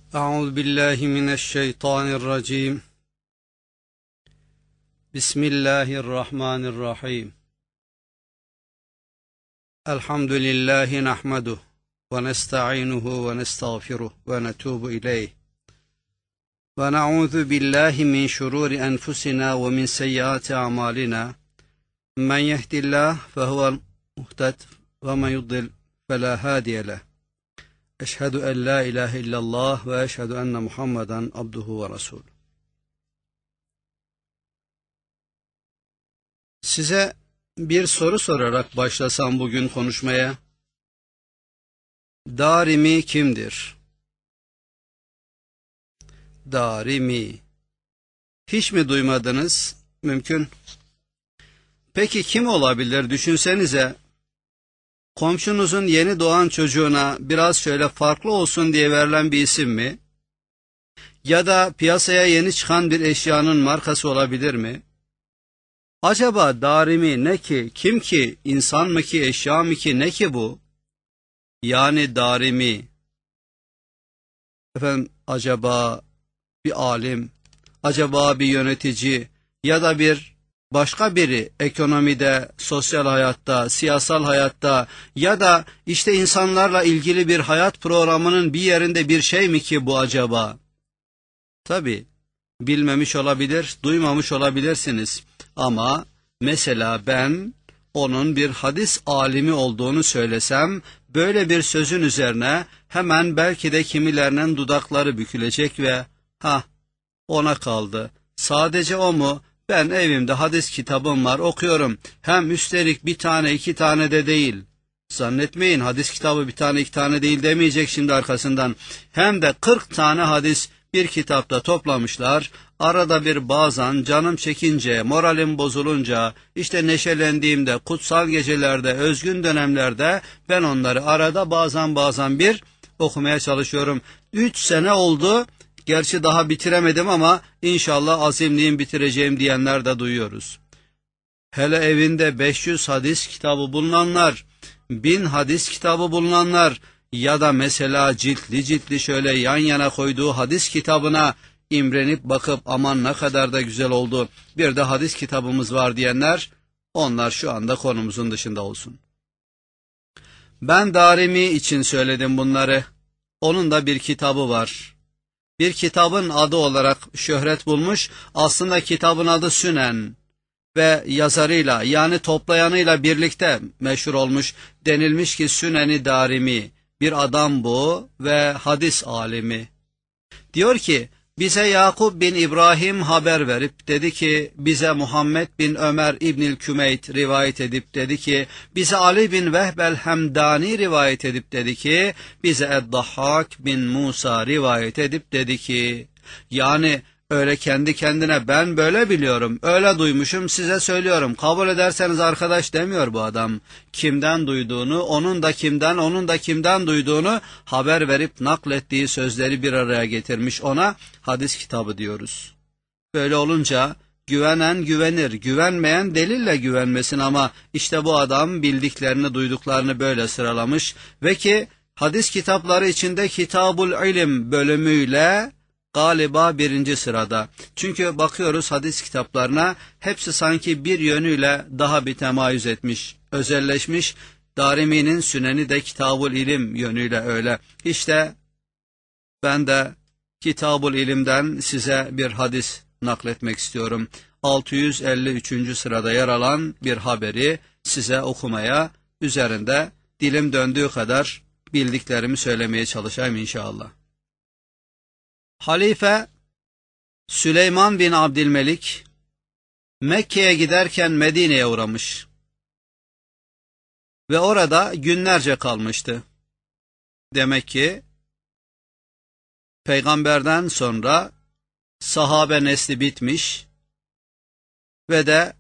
أعوذ بالله من الشيطان الرجيم. بسم الله الرحمن الرحيم. الحمد لله نحمده ونستعينه ونستغفره ونتوب إليه ونعوذ بالله من شرور أنفسنا ومن سيئات أعمالنا. من يهد الله فهو المهتد ومن يضلل فلا هادي له. Eşhedü en la ilahe illallah ve eşhedü enne Muhammeden abduhu ve resulü. Size bir soru sorarak başlasam bugün konuşmaya. Darimi kimdir? Darimi. Hiç mi duymadınız? Mümkün. Peki kim olabilir? Düşünsenize. Komşunuzun yeni doğan çocuğuna biraz şöyle farklı olsun diye verilen bir isim mi? Ya da piyasaya yeni çıkan bir eşyanın markası olabilir mi? Acaba darimi ne ki, kim ki, insan mı ki, eşya mı ki, ne ki bu? Yani darimi. Efendim, acaba bir alim, acaba bir yönetici ya da bir başka biri ekonomide, sosyal hayatta, siyasal hayatta ya da işte insanlarla ilgili bir hayat programının bir yerinde bir şey mi ki bu acaba? Tabii, bilmemiş olabilir, duymamış olabilirsiniz. Ama mesela ben onun bir hadis alimi olduğunu söylesem, böyle bir sözün üzerine hemen belki de kimilerinin dudakları bükülecek ve ona kaldı. Sadece o mu? Ben evimde hadis kitabım var, okuyorum. Hem üstelik bir tane iki tane de değil. Zannetmeyin, hadis kitabı bir tane iki tane değil demeyecek şimdi arkasından. Hem de 40 tane hadis bir kitapta toplamışlar. Arada bir bazen canım çekince, moralim bozulunca, işte neşelendiğimde, kutsal gecelerde, özgün dönemlerde ben onları arada bazen bir okumaya çalışıyorum. 3 sene oldu. Gerçi daha bitiremedim ama inşallah azimliyim, bitireceğim diyenler de duyuyoruz. Hele evinde 500 hadis kitabı bulunanlar, 1000 hadis kitabı bulunanlar ya da mesela ciltli şöyle yan yana koyduğu hadis kitabına imrenip bakıp aman ne kadar da güzel oldu, bir de hadis kitabımız var diyenler, onlar şu anda konumuzun dışında olsun. Ben Darimi için söyledim bunları. Onun da bir kitabı var. Bir kitabın adı olarak şöhret bulmuş, aslında kitabın adı Sünen ve yazarıyla yani toplayanıyla birlikte meşhur olmuş. Denilmiş ki Sünen-i Darimi, bir adam bu ve hadis alimi. Diyor ki, bize Yakup bin İbrahim haber verip dedi ki, bize Muhammed bin Ömer İbnül Kümeyt rivayet edip dedi ki, bize Ali bin Vehbel Hemdani rivayet edip dedi ki, bize Eddahhak bin Musa rivayet edip dedi ki, yani öyle kendi kendine ben böyle biliyorum, öyle duymuşum size söylüyorum, kabul ederseniz arkadaş demiyor bu adam. Kimden duyduğunu, onun da kimden duyduğunu haber verip naklettiği sözleri bir araya getirmiş, ona hadis kitabı diyoruz. Böyle olunca güvenen güvenir, güvenmeyen delille güvenmesin ama işte bu adam bildiklerini, duyduklarını böyle sıralamış ve ki hadis kitapları içinde Kitabul İlim bölümüyle galiba 1. sırada. Çünkü bakıyoruz hadis kitaplarına, hepsi sanki bir yönüyle daha bir temayüz etmiş, özelleşmiş. Darimi'nin Süneni de Kitabul İlim yönüyle öyle. İşte ben de Kitabul İlim'den size bir hadis nakletmek istiyorum. 653. sırada yer alan bir haberi size okumaya, üzerinde dilim döndüğü kadar bildiklerimi söylemeye çalışayım inşallah. Halife Süleyman bin Abdülmelik Mekke'ye giderken Medine'ye uğramış ve orada günlerce kalmıştı. Demek ki peygamberden sonra sahabe nesli bitmiş ve de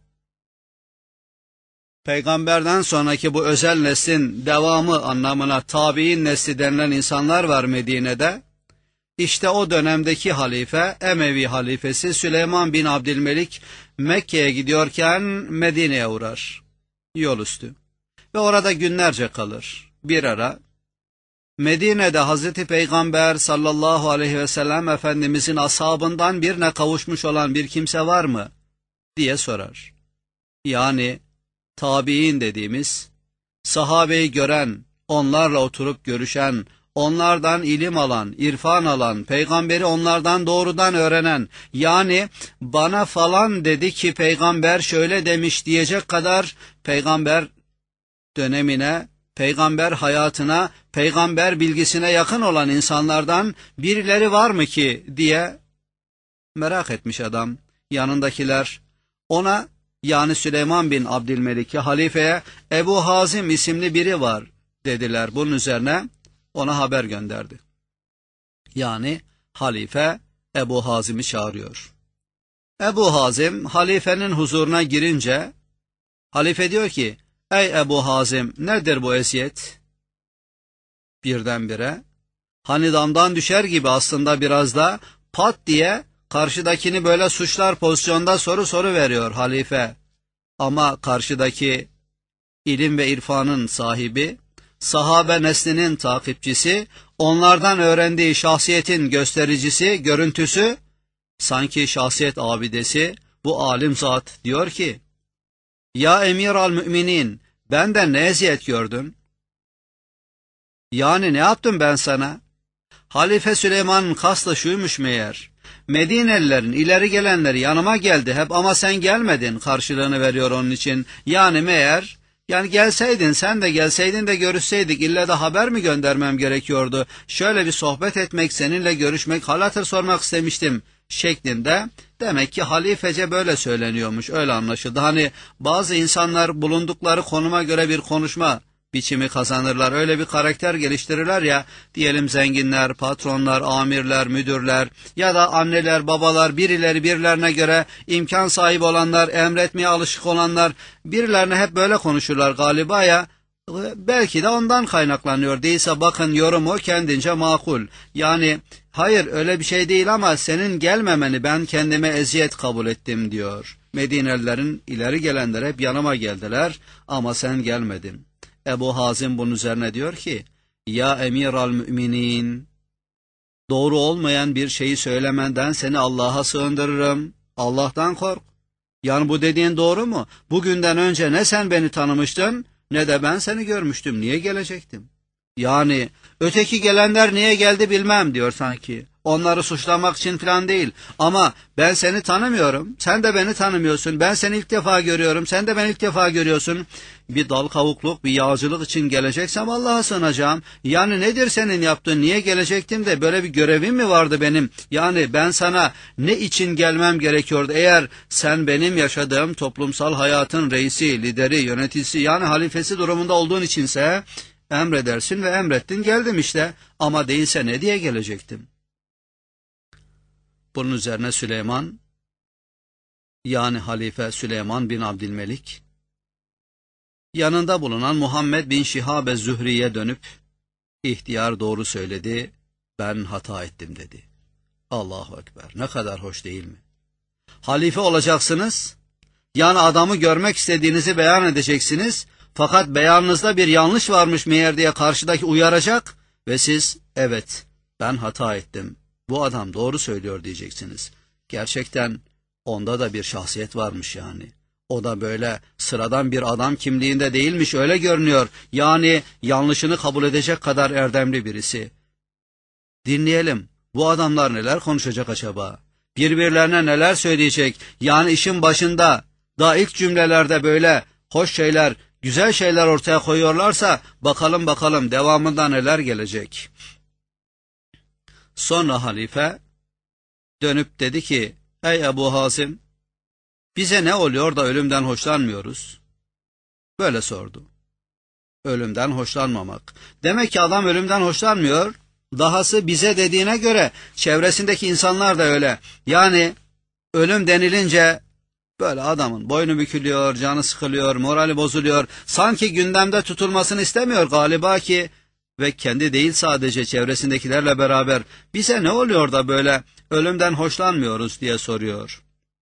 peygamberden sonraki bu özel neslin devamı anlamına tabi'in nesli denilen insanlar var Medine'de. İşte o dönemdeki halife, Emevi halifesi Süleyman bin Abdülmelik Mekke'ye gidiyorken Medine'ye uğrar, yol üstü. Ve orada günlerce kalır. Bir ara Medine'de Hazreti Peygamber sallallahu aleyhi ve sellem Efendimizin ashabından birine kavuşmuş olan bir kimse var mı? Diye sorar. Yani tabi'in dediğimiz, sahabeyi gören, onlarla oturup görüşen, onlardan ilim alan, irfan alan, peygamberi onlardan doğrudan öğrenen, yani bana falan dedi ki peygamber şöyle demiş diyecek kadar peygamber dönemine, peygamber hayatına, peygamber bilgisine yakın olan insanlardan birileri var mı ki diye merak etmiş adam. Yanındakiler ona, yani Süleyman bin Abdülmelik'e, halifeye Ebu Hazim isimli biri var dediler. Bunun üzerine ona haber gönderdi. Yani halife Ebu Hazim'i çağırıyor. Ebu Hazim halifenin huzuruna girince halife diyor ki, ey Ebu Hazim, nedir bu eziyet? Birdenbire hani damdan düşer gibi aslında biraz da pat diye karşıdakini böyle suçlar pozisyonda soru veriyor halife. Ama karşıdaki ilim ve irfanın sahibi, sahabe neslinin takipçisi, onlardan öğrendiği şahsiyetin göstericisi, görüntüsü, sanki şahsiyet abidesi, bu alim zat diyor ki, ya emir al müminin, benden ne eziyet gördün? Yani ne yaptım ben sana? Halife Süleyman'ın kastı şuymuş meğer, Medinelilerin ileri gelenleri yanıma geldi hep ama sen gelmedin karşılığını veriyor onun için. Yani meğer, yani gelseydin, sen de gelseydin de görüşseydik, illa da haber mi göndermem gerekiyordu? Şöyle bir sohbet etmek, seninle görüşmek, hal hatır sormak istemiştim şeklinde. Demek ki halifece böyle söyleniyormuş, öyle anlaşıldı. Hani bazı insanlar bulundukları konuma göre bir konuşma biçimi kazanırlar, öyle bir karakter geliştirirler ya, diyelim zenginler, patronlar, amirler, müdürler ya da anneler, babalar, birileri birilerine göre imkan sahibi olanlar, emretmeye alışık olanlar, birilerine hep böyle konuşurlar galiba ya, belki de ondan kaynaklanıyor. Değilse bakın yorumu kendince makul. Yani hayır öyle bir şey değil ama senin gelmemeni ben kendime eziyet kabul ettim diyor. Medinelilerin ileri gelenler hep yanıma geldiler ama sen gelmedin. Ebu Hazim bunun üzerine diyor ki, ya emir al müminin, doğru olmayan bir şeyi söylemenden seni Allah'a sığındırırım. Allah'tan kork. Yani bu dediğin doğru mu? Bugünden önce ne sen beni tanımıştın ne de ben seni görmüştüm. Niye gelecektim? Yani öteki gelenler niye geldi bilmem diyor sanki. Onları suçlamak için falan değil. Ama ben seni tanımıyorum. Sen de beni tanımıyorsun. Ben seni ilk defa görüyorum. Sen de beni ilk defa görüyorsun. Bir dal kavukluk, bir yağcılık için geleceksem Allah'a sığınacağım. Yani nedir senin yaptığın? Niye gelecektim de böyle bir görevim mi vardı benim? Yani ben sana ne için gelmem gerekiyordu? Eğer sen benim yaşadığım toplumsal hayatın reisi, lideri, yöneticisi yani halifesi durumunda olduğun içinse emredersin ve emrettin geldim işte. Ama değilse ne diye gelecektim? Bunun üzerine Süleyman, yani halife Süleyman bin Abdülmelik, yanında bulunan Muhammed bin Şihab Zühri'ye dönüp, ihtiyar doğru söyledi, ben hata ettim dedi. Allahu Ekber, ne kadar hoş değil mi? Halife olacaksınız, yani adamı görmek istediğinizi beyan edeceksiniz, fakat beyanınızda bir yanlış varmış meğer diye karşıdaki uyaracak ve siz, evet ben hata ettim, bu adam doğru söylüyor diyeceksiniz. Gerçekten onda da bir şahsiyet varmış yani. O da böyle sıradan bir adam kimliğinde değilmiş, öyle görünüyor. Yani yanlışını kabul edecek kadar erdemli birisi. Dinleyelim, bu adamlar neler konuşacak acaba? Birbirlerine neler söyleyecek? Yani işin başında, daha ilk cümlelerde böyle hoş şeyler, güzel şeyler ortaya koyuyorlarsa, bakalım devamında neler gelecek? Sonra halife dönüp dedi ki, ey Ebu Hazim, bize ne oluyor da ölümden hoşlanmıyoruz? Böyle sordu. Ölümden hoşlanmamak. Demek ki adam ölümden hoşlanmıyor. Dahası bize dediğine göre çevresindeki insanlar da öyle. Yani ölüm denilince böyle adamın boynu bükülüyor, canı sıkılıyor, morali bozuluyor. Sanki gündemde tutulmasını istemiyor galiba ki ve kendi değil sadece çevresindekilerle beraber bize ne oluyor da böyle ölümden hoşlanmıyoruz diye soruyor.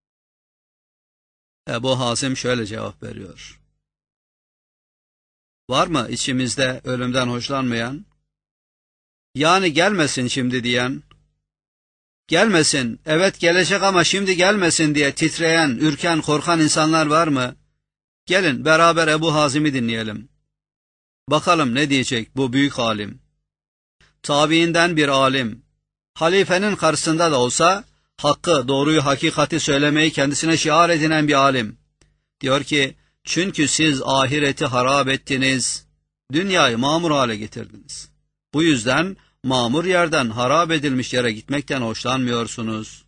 Ebu Hazim şöyle cevap veriyor. Var mı içimizde ölümden hoşlanmayan? Yani gelmesin şimdi diyen, gelmesin, evet gelecek ama şimdi gelmesin diye titreyen, ürken, korkan insanlar var mı? Gelin beraber Ebu Hazim'i dinleyelim. Bakalım ne diyecek bu büyük alim. Tabiinden bir alim. Halifenin karşısında da olsa hakkı, doğruyu, hakikati söylemeyi kendisine şiar edinen bir alim. Diyor ki, çünkü siz ahireti harap ettiniz, dünyayı mamur hale getirdiniz. Bu yüzden mamur yerden harap edilmiş yere gitmekten hoşlanmıyorsunuz.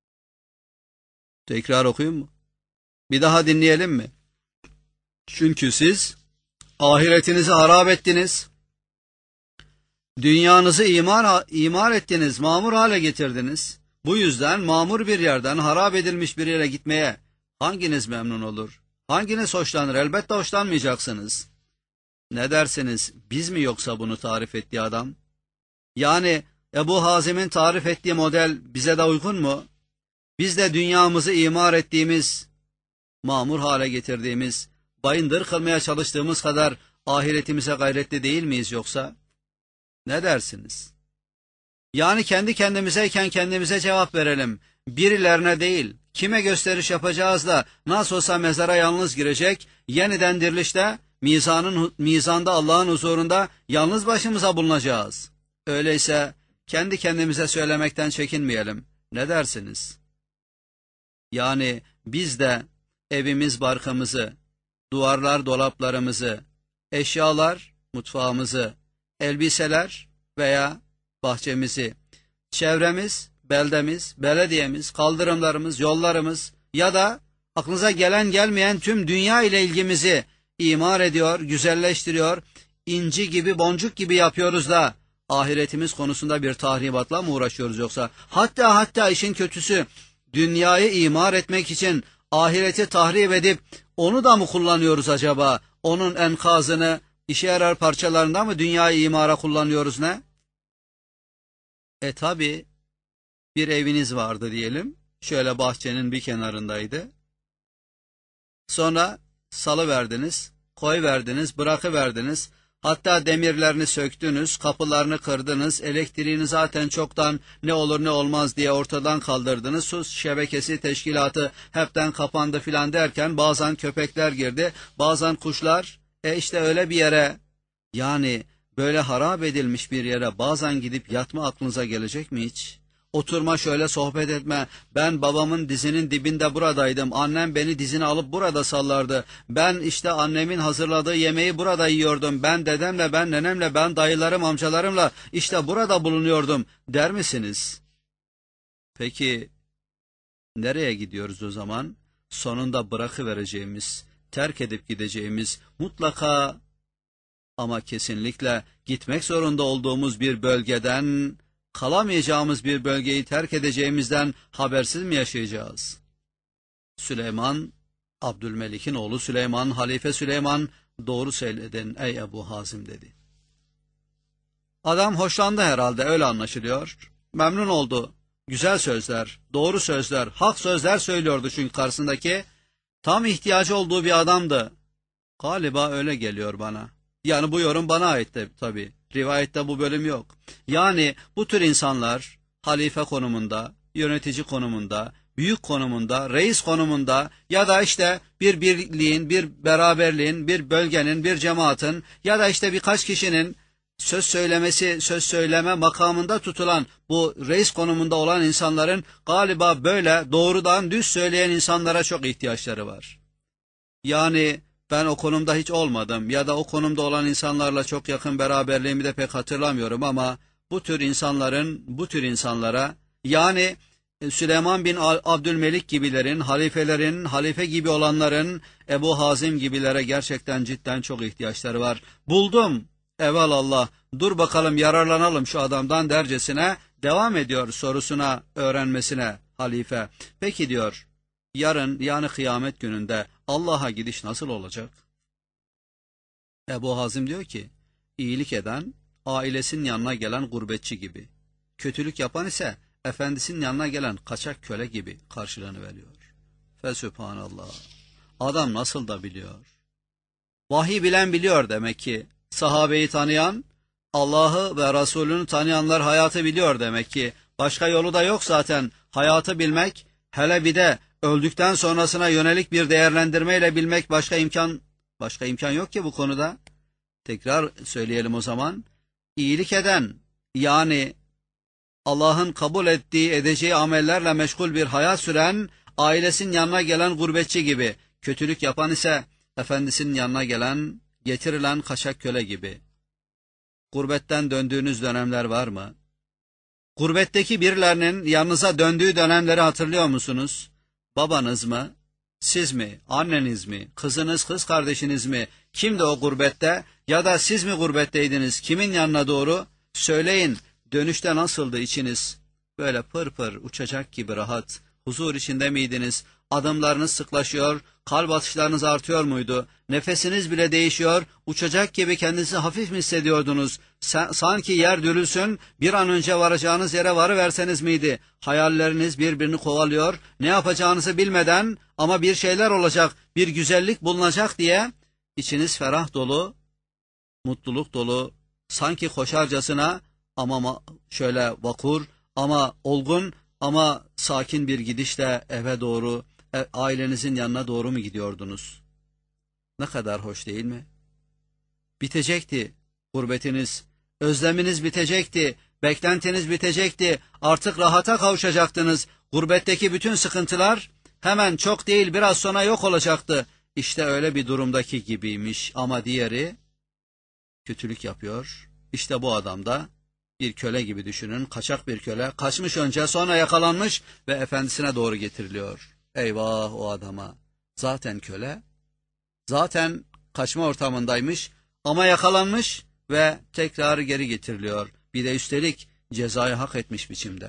Tekrar okuyayım mı? Bir daha dinleyelim mi? Çünkü siz ahiretinizi harap ettiniz, dünyanızı imar ettiniz, mamur hale getirdiniz. Bu yüzden mamur bir yerden harap edilmiş bir yere gitmeye hanginiz memnun olur? Hanginiz hoşlanır? Elbette hoşlanmayacaksınız. Ne dersiniz? Biz mi yoksa bunu tarif ettiği adam? Yani Ebu Hazim'in tarif ettiği model bize de uygun mu? Biz de dünyamızı imar ettiğimiz, mamur hale getirdiğimiz, bayındır kılmaya çalıştığımız kadar ahiretimize gayretli değil miyiz yoksa? Ne dersiniz? Yani kendi kendimizeyken kendimize cevap verelim. Birilerine değil, kime gösteriş yapacağız da nasıl olsa mezara yalnız girecek, yeniden dirilişte mizanda Allah'ın huzurunda yalnız başımıza bulunacağız. Öyleyse kendi kendimize söylemekten çekinmeyelim. Ne dersiniz? Yani biz de evimiz barkımızı, duvarlar dolaplarımızı, eşyalar mutfağımızı, elbiseler veya bahçemizi, çevremiz, beldemiz, belediyemiz, kaldırımlarımız, yollarımız ya da aklınıza gelen gelmeyen tüm dünya ile ilgimizi imar ediyor, güzelleştiriyor, inci gibi, boncuk gibi yapıyoruz da ahiretimiz konusunda bir tahribatla mı uğraşıyoruz yoksa? Hatta işin kötüsü, dünyayı imar etmek için ahireti tahrip edip onu da mı kullanıyoruz acaba? Onun enkazını, işe yarar parçalarında mı dünyayı imara kullanıyoruz ne? Tabi bir eviniz vardı diyelim. Şöyle bahçenin bir kenarındaydı. Sonra salıverdiniz, koyverdiniz, bırakıverdiniz. Hatta demirlerini söktünüz, kapılarını kırdınız, elektriğini zaten çoktan ne olur ne olmaz diye ortadan kaldırdınız. Su şebekesi teşkilatı hepten kapandı filan derken bazen köpekler girdi, bazen kuşlar. İşte öyle bir yere, yani böyle harap edilmiş bir yere bazen gidip yatma aklınıza gelecek mi hiç? Oturma, şöyle sohbet etme. Ben babamın dizinin dibinde buradaydım. Annem beni dizine alıp burada sallardı. Ben işte annemin hazırladığı yemeği burada yiyordum. Ben dedemle, ben nenemle, ben dayılarım, amcalarımla işte burada bulunuyordum der misiniz? Peki nereye gidiyoruz o zaman? Sonunda bırakıvereceğimiz, terk edip gideceğimiz, mutlaka ama kesinlikle gitmek zorunda olduğumuz bir bölgeden, kalamayacağımız bir bölgeyi terk edeceğimizden habersiz mi yaşayacağız? Süleyman, Abdülmelik'in oğlu Süleyman, Halife Süleyman, doğru söyledin ey Ebu Hazim dedi. Adam hoşlandı herhalde, öyle anlaşılıyor. Memnun oldu. Güzel sözler, doğru sözler, hak sözler söylüyordu çünkü karşısındaki tam ihtiyacı olduğu bir adamdı. Galiba öyle geliyor bana. Yani bu yorum bana ait tabii. Rivayette bu bölüm yok. Yani bu tür insanlar halife konumunda, yönetici konumunda, büyük konumunda, reis konumunda ya da işte bir birliğin, bir beraberliğin, bir bölgenin, bir cemaatin ya da işte birkaç kişinin söz söylemesi, söz söyleme makamında tutulan bu reis konumunda olan insanların galiba böyle doğrudan düz söyleyen insanlara çok ihtiyaçları var. Yani ben o konumda hiç olmadım ya da o konumda olan insanlarla çok yakın beraberliğimi de pek hatırlamıyorum ama bu tür insanlara yani Süleyman bin Abdülmelik gibilerin, halifelerin, halife gibi olanların, Ebu Hazim gibilere gerçekten cidden çok ihtiyaçları var. Buldum, evelallah, dur bakalım yararlanalım şu adamdan dercesine devam ediyor sorusuna, öğrenmesine halife. Peki diyor, yarın yani kıyamet gününde Allah'a gidiş nasıl olacak? Ebu Hazim diyor ki, iyilik eden ailesinin yanına gelen gurbetçi gibi, kötülük yapan ise efendisinin yanına gelen kaçak köle gibi karşılığını veriyor. Fesübhanallah. Adam nasıl da biliyor. Vahiy bilen biliyor demek ki. Sahabeyi tanıyan, Allah'ı ve Resulünü tanıyanlar hayatı biliyor demek ki. Başka yolu da yok zaten. Hayatı bilmek, hele bir de öldükten sonrasına yönelik bir değerlendirmeyle bilmek başka imkan yok ki bu konuda. Tekrar söyleyelim o zaman. İyilik eden, yani Allah'ın kabul ettiği, edeceği amellerle meşgul bir hayat süren, ailesinin yanına gelen gurbetçi gibi. Kötülük yapan ise efendisinin yanına gelen, getirilen kaçak köle gibi. Gurbetten döndüğünüz dönemler var mı? Gurbetteki birilerinin yanınıza döndüğü dönemleri hatırlıyor musunuz? Babanız mı? Siz mi? Anneniz mi? Kızınız, kız kardeşiniz mi? Kimdi o gurbette? Ya da siz mi gurbetteydiniz? Kimin yanına doğru? Söyleyin, dönüşte nasıldı içiniz? Böyle pır pır uçacak gibi rahat, huzur içinde miydiniz? Adımlarınız sıklaşıyor, kalp atışlarınız artıyor muydu? Nefesiniz bile değişiyor, uçacak gibi kendinizi hafif mi hissediyordunuz? Sanki yer dürülsün, bir an önce varacağınız yere varıverseniz miydi? Hayalleriniz birbirini kovalıyor, ne yapacağınızı bilmeden ama bir şeyler olacak, bir güzellik bulunacak diye içiniz ferah dolu, mutluluk dolu, sanki koşarcasına ama şöyle vakur ama olgun ama sakin bir gidişle eve doğru, ailenizin yanına doğru mu gidiyordunuz? Ne kadar hoş değil mi? Bitecekti gurbetiniz, özleminiz bitecekti, beklentiniz bitecekti, artık rahata kavuşacaktınız. Gurbetteki bütün sıkıntılar hemen çok değil biraz sonra yok olacaktı. İşte öyle bir durumdaki gibiymiş ama diğeri kötülük yapıyor. İşte bu adam da bir köle gibi düşünün, kaçak bir köle, kaçmış önce sonra yakalanmış ve efendisine doğru getiriliyor. Eyvah o adama, zaten köle, zaten kaçma ortamındaymış ama yakalanmış ve tekrar geri getiriliyor. Bir de üstelik cezayı hak etmiş biçimde.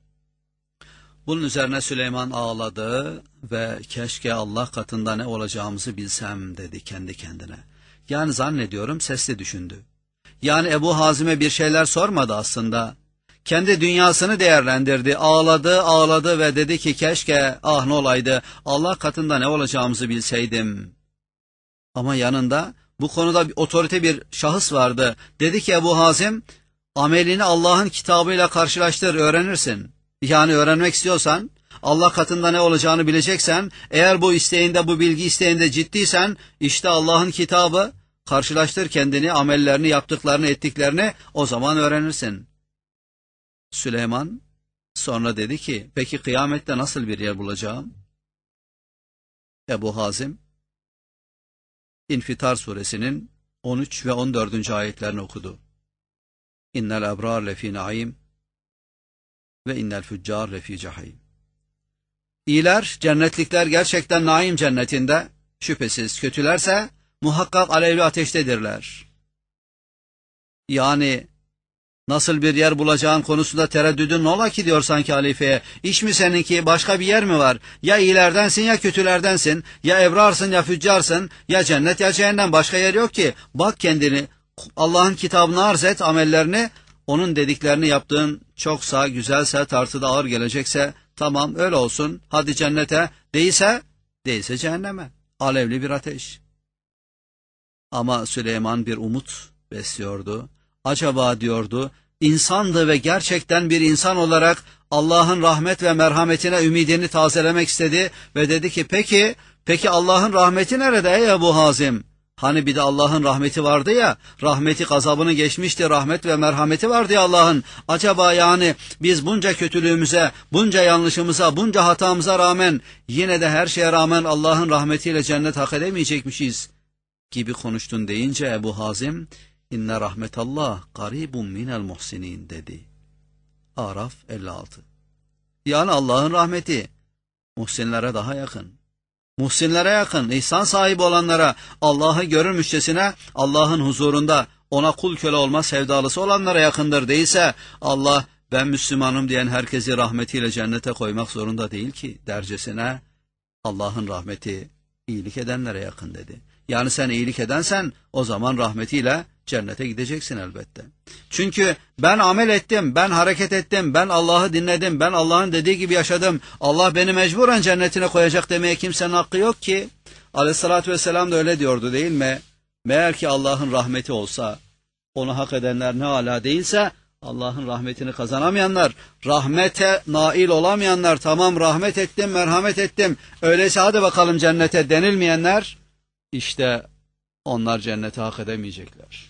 Bunun üzerine Süleyman ağladı ve keşke Allah katında ne olacağımızı bilsem dedi kendi kendine. Yani zannediyorum sesli düşündü. Yani Ebu Hazim'e bir şeyler sormadı aslında. Kendi dünyasını değerlendirdi, ağladı ve dedi ki keşke ne olaydı, Allah katında ne olacağımızı bilseydim. Ama yanında bu konuda bir otorite bir şahıs vardı. Dedi ki Ebu Hazim, amelini Allah'ın kitabıyla karşılaştır, öğrenirsin. Yani öğrenmek istiyorsan, Allah katında ne olacağını bileceksen, eğer bu isteğinde, bu bilgi isteğinde ciddiysen, işte Allah'ın kitabı, karşılaştır kendini, amellerini, yaptıklarını, ettiklerini, o zaman öğrenirsin. Süleyman sonra dedi ki, peki kıyamette nasıl bir yer bulacağım? Ebu Hazim, İnfitar suresinin 13 ve 14. ayetlerini okudu. İnnel ebrar lefî naim ve innel füccar lefî cahîm. İyiler, cennetlikler gerçekten naim cennetinde, şüphesiz kötülerse muhakkak alevli ateştedirler. Yani nasıl bir yer bulacağın konusunda tereddüdün ne ola ki diyor sanki halifeye. İş mi seninki, başka bir yer mi var? Ya iyilerdensin ya kötülerdensin, ya ebrarsın ya füccarsın, ya cennet ya cehennem, başka yer yok ki. Bak kendini, Allah'ın kitabını arz et, amellerini, onun dediklerini yaptığın çoksa, güzelse, tartıda ağır gelecekse, tamam öyle olsun, hadi cennete, değilse cehenneme, alevli bir ateş. Ama Süleyman bir umut besliyordu. Acaba diyordu, insandı ve gerçekten bir insan olarak Allah'ın rahmet ve merhametine ümidini tazelemek istedi ve dedi ki peki Allah'ın rahmeti nerede ey Ebu Hazim? Hani bir de Allah'ın rahmeti vardı ya, rahmeti gazabını geçmişti, rahmet ve merhameti vardı ya Allah'ın. Acaba yani biz bunca kötülüğümüze, bunca yanlışımıza, bunca hatamıza rağmen, yine de her şeye rağmen Allah'ın rahmetiyle cennet hak edemeyecekmişiz gibi konuştun deyince Ebu Hazim, İnne rahmetallah garibun minel muhsinin dedi. Araf 56. Yani Allah'ın rahmeti muhsinlere daha yakın. Muhsinlere yakın, ihsan sahibi olanlara, Allah'ı görürmüşçesine Allah'ın huzurunda ona kul köle olma sevdalısı olanlara yakındır. Değilse Allah ben Müslümanım diyen herkesi rahmetiyle cennete koymak zorunda değil ki dercesine Allah'ın rahmeti iyilik edenlere yakın dedi. Yani sen iyilik edensen o zaman rahmetiyle cennete gideceksin elbette. Çünkü ben amel ettim, ben hareket ettim, ben Allah'ı dinledim, ben Allah'ın dediği gibi yaşadım. Allah beni mecburen cennetine koyacak demeye kimsenin hakkı yok ki. Aleyhissalatü vesselam da öyle diyordu değil mi? Meğer ki Allah'ın rahmeti olsa, onu hak edenler ne âlâ değilse, Allah'ın rahmetini kazanamayanlar, rahmete nail olamayanlar, tamam rahmet ettim, merhamet ettim, öyleyse hadi bakalım cennete denilmeyenler, işte onlar cenneti hak edemeyecekler.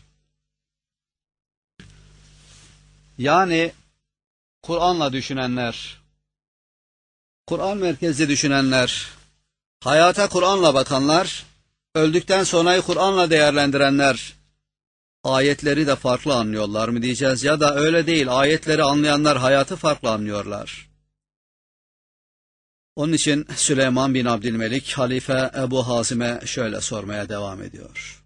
Yani Kur'an'la düşünenler, Kur'an merkezli düşünenler, hayata Kur'an'la bakanlar, öldükten sonrayı Kur'an'la değerlendirenler, ayetleri de farklı anlıyorlar mı diyeceğiz, ya da öyle değil, ayetleri anlayanlar hayatı farklı anlıyorlar. Onun için Süleyman bin Abdülmelik halife Ebu Hazim'e şöyle sormaya devam ediyor.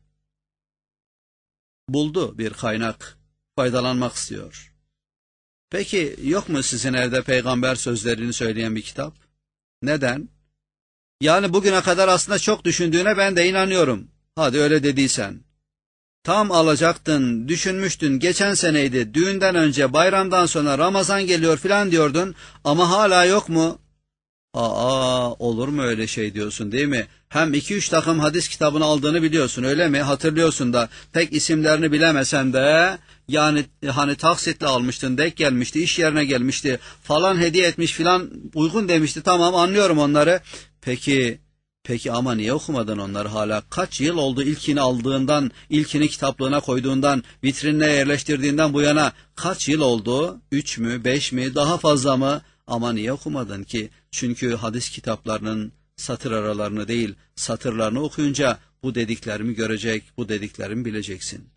Buldu bir kaynak, faydalanmak istiyor. Peki yok mu sizin evde peygamber sözlerini söyleyen bir kitap? Neden? Yani bugüne kadar aslında çok düşündüğüne ben de inanıyorum. Hadi öyle dediysen. Tam alacaktın, düşünmüştün, geçen seneydi, düğünden önce, bayramdan sonra, Ramazan geliyor filan diyordun ama hala yok mu? Olur mu öyle şey diyorsun değil mi? Hem 2-3 takım hadis kitabını aldığını biliyorsun öyle mi? Hatırlıyorsun da pek isimlerini bilemesen de yani hani taksitle almıştın, denk gelmişti, iş yerine gelmişti, falan hediye etmiş filan uygun demişti, tamam anlıyorum onları. Peki ama niye okumadın onları hala? Kaç yıl oldu ilkini aldığından, ilkini kitaplığına koyduğundan, vitrinine yerleştirdiğinden bu yana kaç yıl oldu? 3 mü, 5 mi, daha fazla mı? Ama niye okumadın ki? Çünkü hadis kitaplarının satır aralarını değil, satırlarını okuyunca bu dediklerimi görecek, bu dediklerimi bileceksin.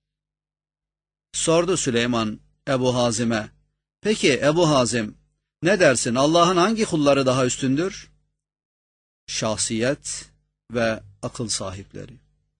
Sordu Süleyman Ebu Hazim'e. Peki Ebu Hazim, ne dersin? Allah'ın hangi kulları daha üstündür? Şahsiyet ve akıl sahipleri.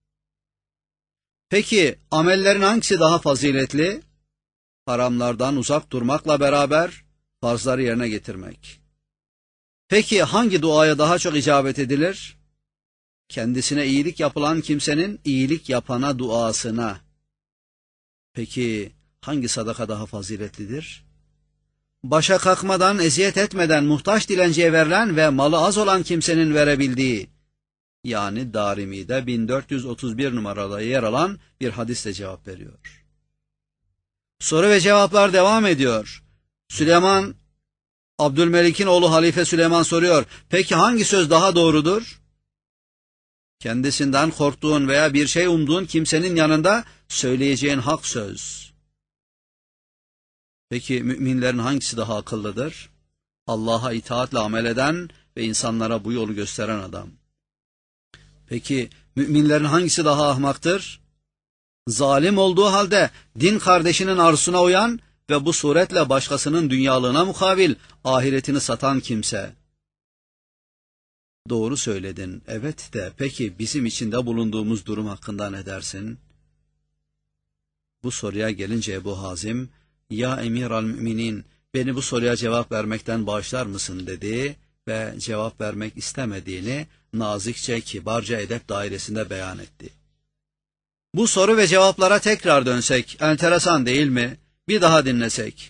Peki amellerin hangisi daha faziletli? Haramlardan uzak durmakla beraber farzları yerine getirmek. Peki hangi duaya daha çok icabet edilir? Kendisine iyilik yapılan kimsenin iyilik yapana duasına. Peki hangi sadaka daha faziletlidir? Başa kalkmadan, eziyet etmeden muhtaç dilenciye verilen ve malı az olan kimsenin verebildiği, yani Darimi'de 1431 numarada yer alan bir hadisle cevap veriyor. Soru ve cevaplar devam ediyor. Süleyman, Abdülmelik'in oğlu Halife Süleyman soruyor. Peki hangi söz daha doğrudur? Kendisinden korktuğun veya bir şey umduğun kimsenin yanında söyleyeceğin hak söz. Peki müminlerin hangisi daha akıllıdır? Allah'a itaatle amel eden ve insanlara bu yolu gösteren adam. Peki müminlerin hangisi daha ahmaktır? Zalim olduğu halde din kardeşinin arzusuna uyan ve bu suretle başkasının dünyalığına mukabil ahiretini satan kimse. Doğru söyledin, evet de peki bizim içinde bulunduğumuz durum hakkında ne dersin? Bu soruya gelince Ebu Hazim, ya Emir-al Müminin, beni bu soruya cevap vermekten bağışlar mısın dedi ve cevap vermek istemediğini nazikçe, kibarca edep dairesinde beyan etti. Bu soru ve cevaplara tekrar dönsek, enteresan değil mi? Bir daha dinlesek.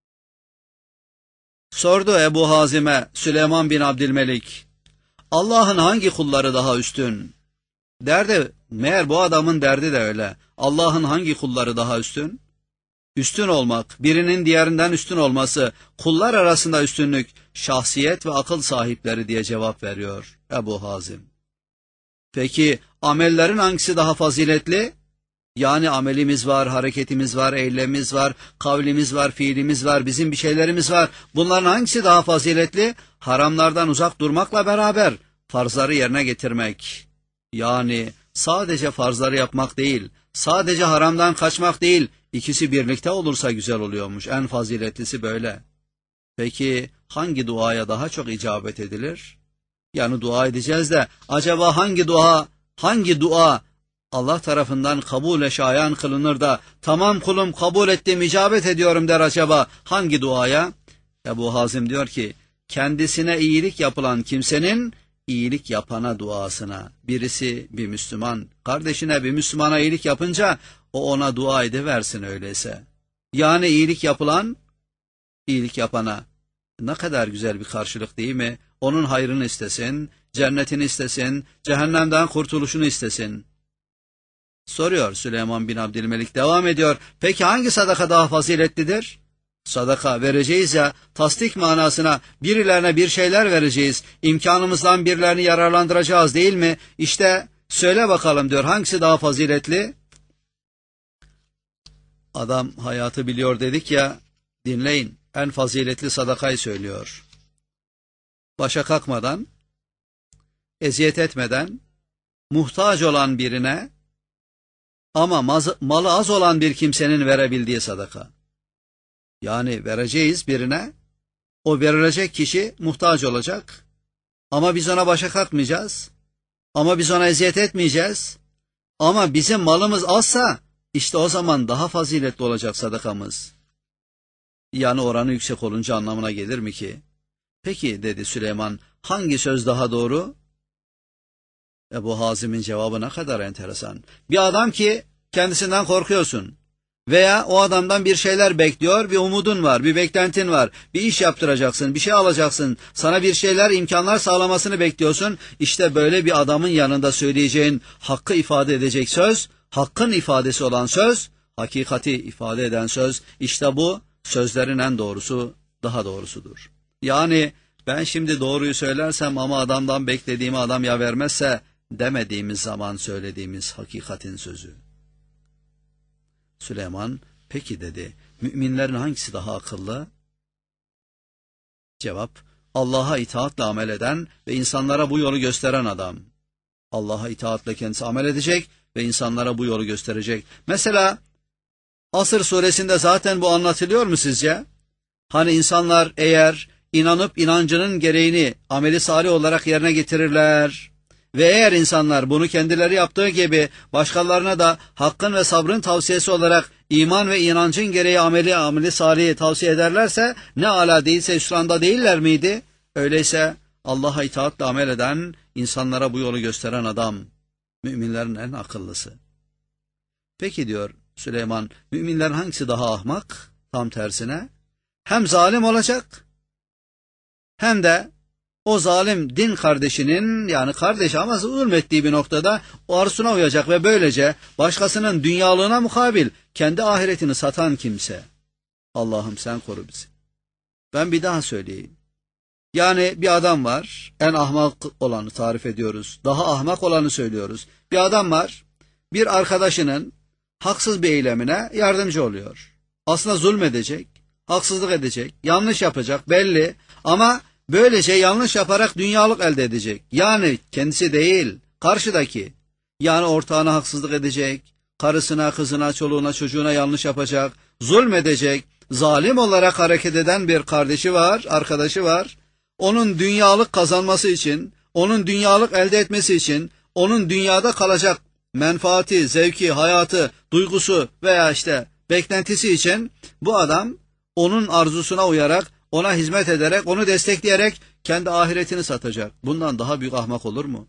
Sordu Ebu Hazim'e Süleyman bin Abdülmelik, Allah'ın hangi kulları daha üstün? Derdi, meğer bu adamın derdi de öyle. Allah'ın hangi kulları daha üstün? Üstün olmak, birinin diğerinden üstün olması, kullar arasında üstünlük, şahsiyet ve akıl sahipleri diye cevap veriyor Ebu Hazim. Peki amellerin hangisi daha faziletli? Yani amelimiz var, hareketimiz var, eylemimiz var, kavlimiz var, fiilimiz var, bizim bir şeylerimiz var. Bunların hangisi daha faziletli? Haramlardan uzak durmakla beraber farzları yerine getirmek. Yani sadece farzları yapmak değil, sadece haramdan kaçmak değil, ikisi birlikte olursa güzel oluyormuş. En faziletlisi böyle. Peki hangi duaya daha çok icabet edilir? Yani dua edeceğiz de acaba hangi dua Allah tarafından kabule şayan kılınır da tamam kulum kabul ettim, icabet ediyorum der acaba hangi duaya? Ebu Hazim diyor ki kendisine iyilik yapılan kimsenin iyilik yapana duasına. Birisi bir Müslüman kardeşine, bir Müslümana iyilik yapınca o ona dua ediversin öyleyse. Yani iyilik yapılan iyilik yapana. Ne kadar güzel bir karşılık değil mi? Onun hayrını istesin, cennetini istesin, cehennemden kurtuluşunu istesin. Soruyor Süleyman bin Abdülmelik, devam ediyor. Peki hangi sadaka daha faziletlidir? Sadaka vereceğiz ya, tasdik manasına birilerine bir şeyler vereceğiz. İmkanımızdan birilerini yararlandıracağız değil mi? İşte söyle bakalım diyor, hangisi daha faziletli? Adam hayatı biliyor dedik ya, dinleyin, en faziletli sadakayı söylüyor. Başa kalkmadan, eziyet etmeden, muhtaç olan birine ama malı az olan bir kimsenin verebildiği sadaka. Yani vereceğiz birine, o verilecek kişi muhtaç olacak ama biz ona başa kalkmayacağız, ama biz ona eziyet etmeyeceğiz, ama bizim malımız azsa işte o zaman daha faziletli olacak sadakamız. Yani oranı yüksek olunca anlamına gelir mi ki? Peki dedi Süleyman, hangi söz daha doğru? Ebu Hazim'in cevabı ne kadar enteresan. Bir adam ki kendisinden korkuyorsun veya o adamdan bir şeyler bekliyor, bir umudun var, bir beklentin var, bir iş yaptıracaksın, bir şey alacaksın, sana bir şeyler, imkanlar sağlamasını bekliyorsun. İşte böyle bir adamın yanında söyleyeceğin hakkı ifade edecek söz, hakkın ifadesi olan söz, hakikati ifade eden söz, işte bu sözlerin en doğrusu, daha doğrusudur. Yani ben şimdi doğruyu söylersem ama adamdan beklediğimi adam ya vermezse demediğimiz zaman söylediğimiz hakikatin sözü. Süleyman peki dedi, müminlerin hangisi daha akıllı? Cevap, Allah'a itaatle amel eden ve insanlara bu yolu gösteren adam. Allah'a itaatle kendisi amel edecek ve insanlara bu yolu gösterecek. Mesela Asr suresinde zaten bu anlatılıyor mu sizce? Hani insanlar eğer inanıp inancının gereğini ameli salih olarak yerine getirirler ve eğer insanlar bunu kendileri yaptığı gibi başkalarına da hakkın ve sabrın tavsiyesi olarak iman ve inancın gereği ameli salih tavsiye ederlerse ne ala, değilse hüsranda değiller miydi? Öyleyse Allah'a itaatle amel eden, insanlara bu yolu gösteren adam, müminlerin en akıllısı. Peki diyor Süleyman, müminlerin hangisi daha ahmak? Tam tersine, hem zalim olacak hem de o zalim din kardeşinin, yani kardeşi ama zulmettiği bir noktada o arzusuna uyacak ve böylece başkasının dünyalığına mukabil kendi ahiretini satan kimse. Allah'ım sen koru bizi. Ben bir daha söyleyeyim. Yani bir adam var, en ahmak olanı tarif ediyoruz, daha ahmak olanı söylüyoruz. Bir adam var, bir arkadaşının haksız bir eylemine yardımcı oluyor. Aslında zulmedecek, haksızlık edecek, yanlış yapacak belli ama böylece yanlış yaparak dünyalık elde edecek. Yani kendisi değil, karşıdaki. Yani ortağına haksızlık edecek, karısına, kızına, çoluğuna, çocuğuna yanlış yapacak, zulmedecek, zalim olarak hareket eden bir kardeşi var, arkadaşı var. Onun dünyalık kazanması için, onun dünyalık elde etmesi için, onun dünyada kalacak menfaati, zevki, hayatı, duygusu veya işte beklentisi için bu adam onun arzusuna uyarak, ona hizmet ederek, onu destekleyerek kendi ahiretini satacak. Bundan daha büyük ahmak olur mu?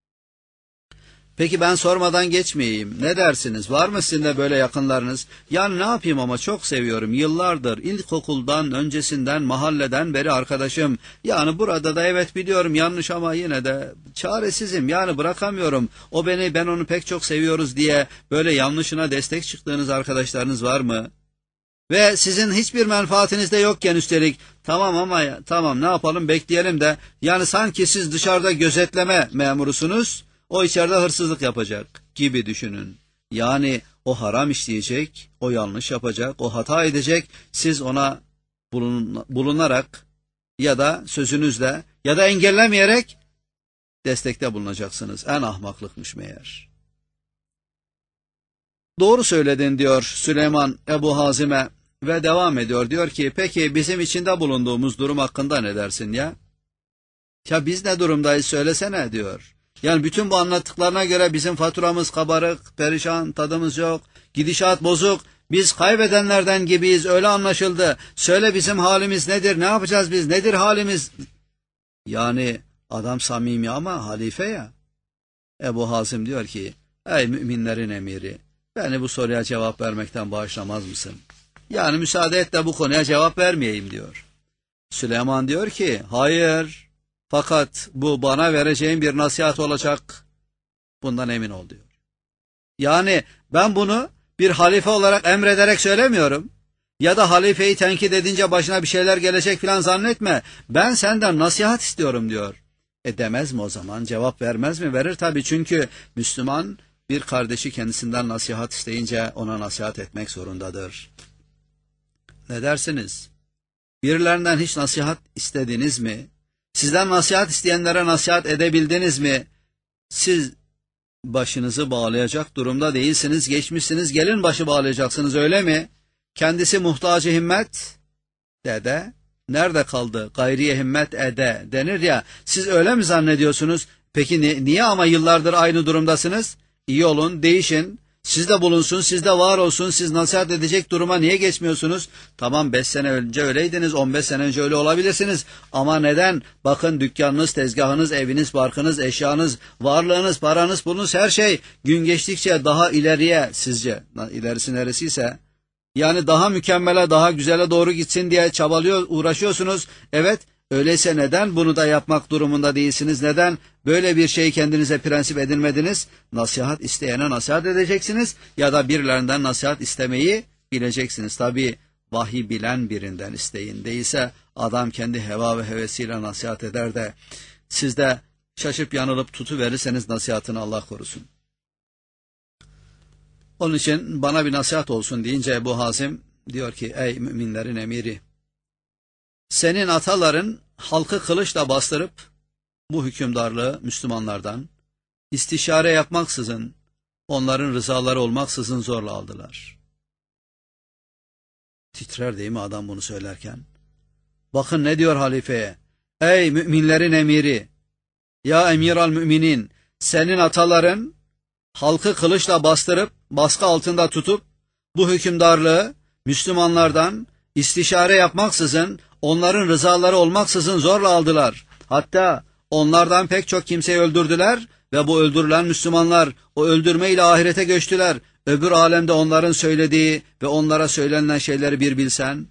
Peki ben sormadan geçmeyeyim. Ne dersiniz? Var mı sizin de böyle yakınlarınız? Yani ne yapayım ama çok seviyorum. Yıllardır, ilkokuldan, öncesinden, mahalleden beri arkadaşım. Yani burada da evet biliyorum yanlış ama yine de çaresizim. Yani bırakamıyorum. O beni, ben onu pek çok seviyoruz diye böyle yanlışına destek çıktığınız arkadaşlarınız var mı? Ve sizin hiçbir menfaatiniz de yokken üstelik tamam ama tamam ne yapalım bekleyelim de yani sanki siz dışarıda gözetleme memurusunuz, o içeride hırsızlık yapacak gibi düşünün. Yani o haram işleyecek, o yanlış yapacak, o hata edecek, siz ona bulunarak ya da sözünüzle ya da engellemeyerek destekte bulunacaksınız. En ahmaklıkmış meğer. Doğru söyledin diyor Süleyman Ebu Hazim'e ve devam ediyor. Diyor ki peki bizim içinde bulunduğumuz durum hakkında ne dersin ya? Ya biz ne durumdayız söylesene diyor. Yani bütün bu anlattıklarına göre bizim faturamız kabarık, perişan, tadımız yok, gidişat bozuk. Biz kaybedenlerden gibiyiz, öyle anlaşıldı. Söyle bizim halimiz nedir, ne yapacağız biz, nedir halimiz? Yani adam samimi ama halife ya. Ebu Hazim diyor ki ey müminlerin emiri, beni bu soruya cevap vermekten bağışlamaz mısın? Yani müsaade et de bu konuya cevap vermeyeyim diyor. Süleyman diyor ki hayır, fakat bu bana vereceğin bir nasihat olacak, bundan emin ol diyor. Yani ben bunu bir halife olarak emrederek söylemiyorum. Ya da halifeyi tenkit edince başına bir şeyler gelecek filan zannetme. Ben senden nasihat istiyorum diyor. Demez mi o zaman? Cevap vermez mi? Verir tabii, çünkü Müslüman bir kardeşi kendisinden nasihat isteyince ona nasihat etmek zorundadır. Ne dersiniz? Birilerinden hiç nasihat istediniz mi? Sizden nasihat isteyenlere nasihat edebildiniz mi? Siz başınızı bağlayacak durumda değilsiniz, geçmişsiniz, gelin başı bağlayacaksınız, öyle mi? Kendisi muhtacı himmet de nerede kaldı? Gayriye himmet ede denir ya, siz öyle mi zannediyorsunuz? Peki niye ama yıllardır aynı durumdasınız? İyi olun, değişin. Sizde bulunsun, sizde var olsun, siz nasihat edecek duruma niye geçmiyorsunuz? Tamam, 5 sene önce öyleydiniz, 15 sene önce öyle olabilirsiniz. Ama neden? Bakın, dükkanınız, tezgahınız, eviniz, barkınız, eşyanız, varlığınız, paranız, pulunuz, her şey gün geçtikçe daha ileriye, sizce ilerisi neresiyse, yani daha mükemmele, daha güzele doğru gitsin diye uğraşıyorsunuz. Evet, öyleyse neden bunu da yapmak durumunda değilsiniz? Neden böyle bir şeyi kendinize prensip edinmediniz? Nasihat isteyene nasihat edeceksiniz ya da birilerinden nasihat istemeyi bileceksiniz. Tabii vahiy bilen birinden isteyin. Değilse adam kendi heva ve hevesiyle nasihat eder de siz de şaşıp yanılıp tutuverirseniz nasihatını Allah korusun. Onun için bana bir nasihat olsun deyince Ebu Hazim diyor ki, ey müminlerin emiri, senin ataların halkı kılıçla bastırıp bu hükümdarlığı Müslümanlardan istişare yapmaksızın, onların rızaları olmaksızın zorla aldılar. Titrer değil mi adam bunu söylerken? Bakın ne diyor halifeye? Ey müminlerin emiri, ya emiral müminin, senin ataların halkı kılıçla bastırıp, baskı altında tutup, bu hükümdarlığı Müslümanlardan istişare yapmaksızın, onların rızaları olmaksızın zorla aldılar. Hatta onlardan pek çok kimseyi öldürdüler ve bu öldürülen Müslümanlar o öldürmeyle ahirete göçtüler. Öbür alemde onların söylediği ve onlara söylenen şeyleri bir bilsen.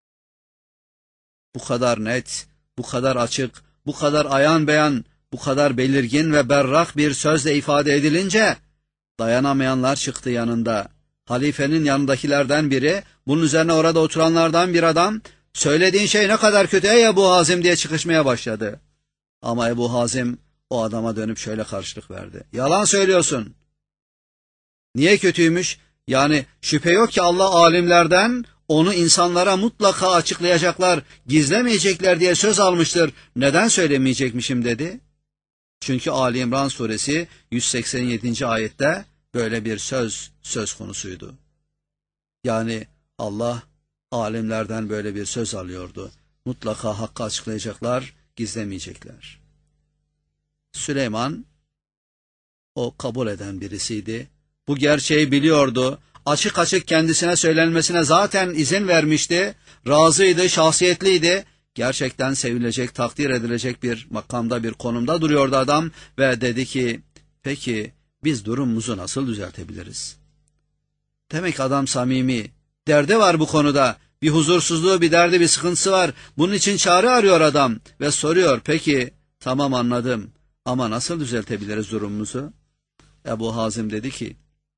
Bu kadar net, bu kadar açık, bu kadar ayan beyan, bu kadar belirgin ve berrak bir sözle ifade edilince dayanamayanlar çıktı yanında. Halifenin yanındakilerden biri, bunun üzerine orada oturanlardan bir adam, söylediğin şey ne kadar kötü ey Ebu Hazim diye çıkışmaya başladı. Ama Ebu Hazim o adama dönüp şöyle karşılık verdi. Yalan söylüyorsun. Niye kötüymüş? Yani şüphe yok ki Allah alimlerden onu insanlara mutlaka açıklayacaklar, gizlemeyecekler diye söz almıştır. Neden söylemeyecekmişim dedi. Çünkü Ali İmran suresi 187. ayette böyle bir söz konusuydu. Yani Allah alimlerden böyle bir söz alıyordu. Mutlaka hakkı açıklayacaklar, gizlemeyecekler. Süleyman o kabul eden birisiydi. Bu gerçeği biliyordu. Açık açık kendisine söylenmesine zaten izin vermişti. Razıydı, şahsiyetliydi. Gerçekten sevilecek, takdir edilecek bir makamda, bir konumda duruyordu adam ve dedi ki, peki biz durumumuzu nasıl düzeltebiliriz? Demek adam samimi, derdi var bu konuda, bir huzursuzluğu, bir derdi, bir sıkıntısı var. Bunun için çare arıyor adam ve soruyor, peki tamam anladım ama nasıl düzeltebiliriz durumumuzu? Ebu Hazim dedi ki,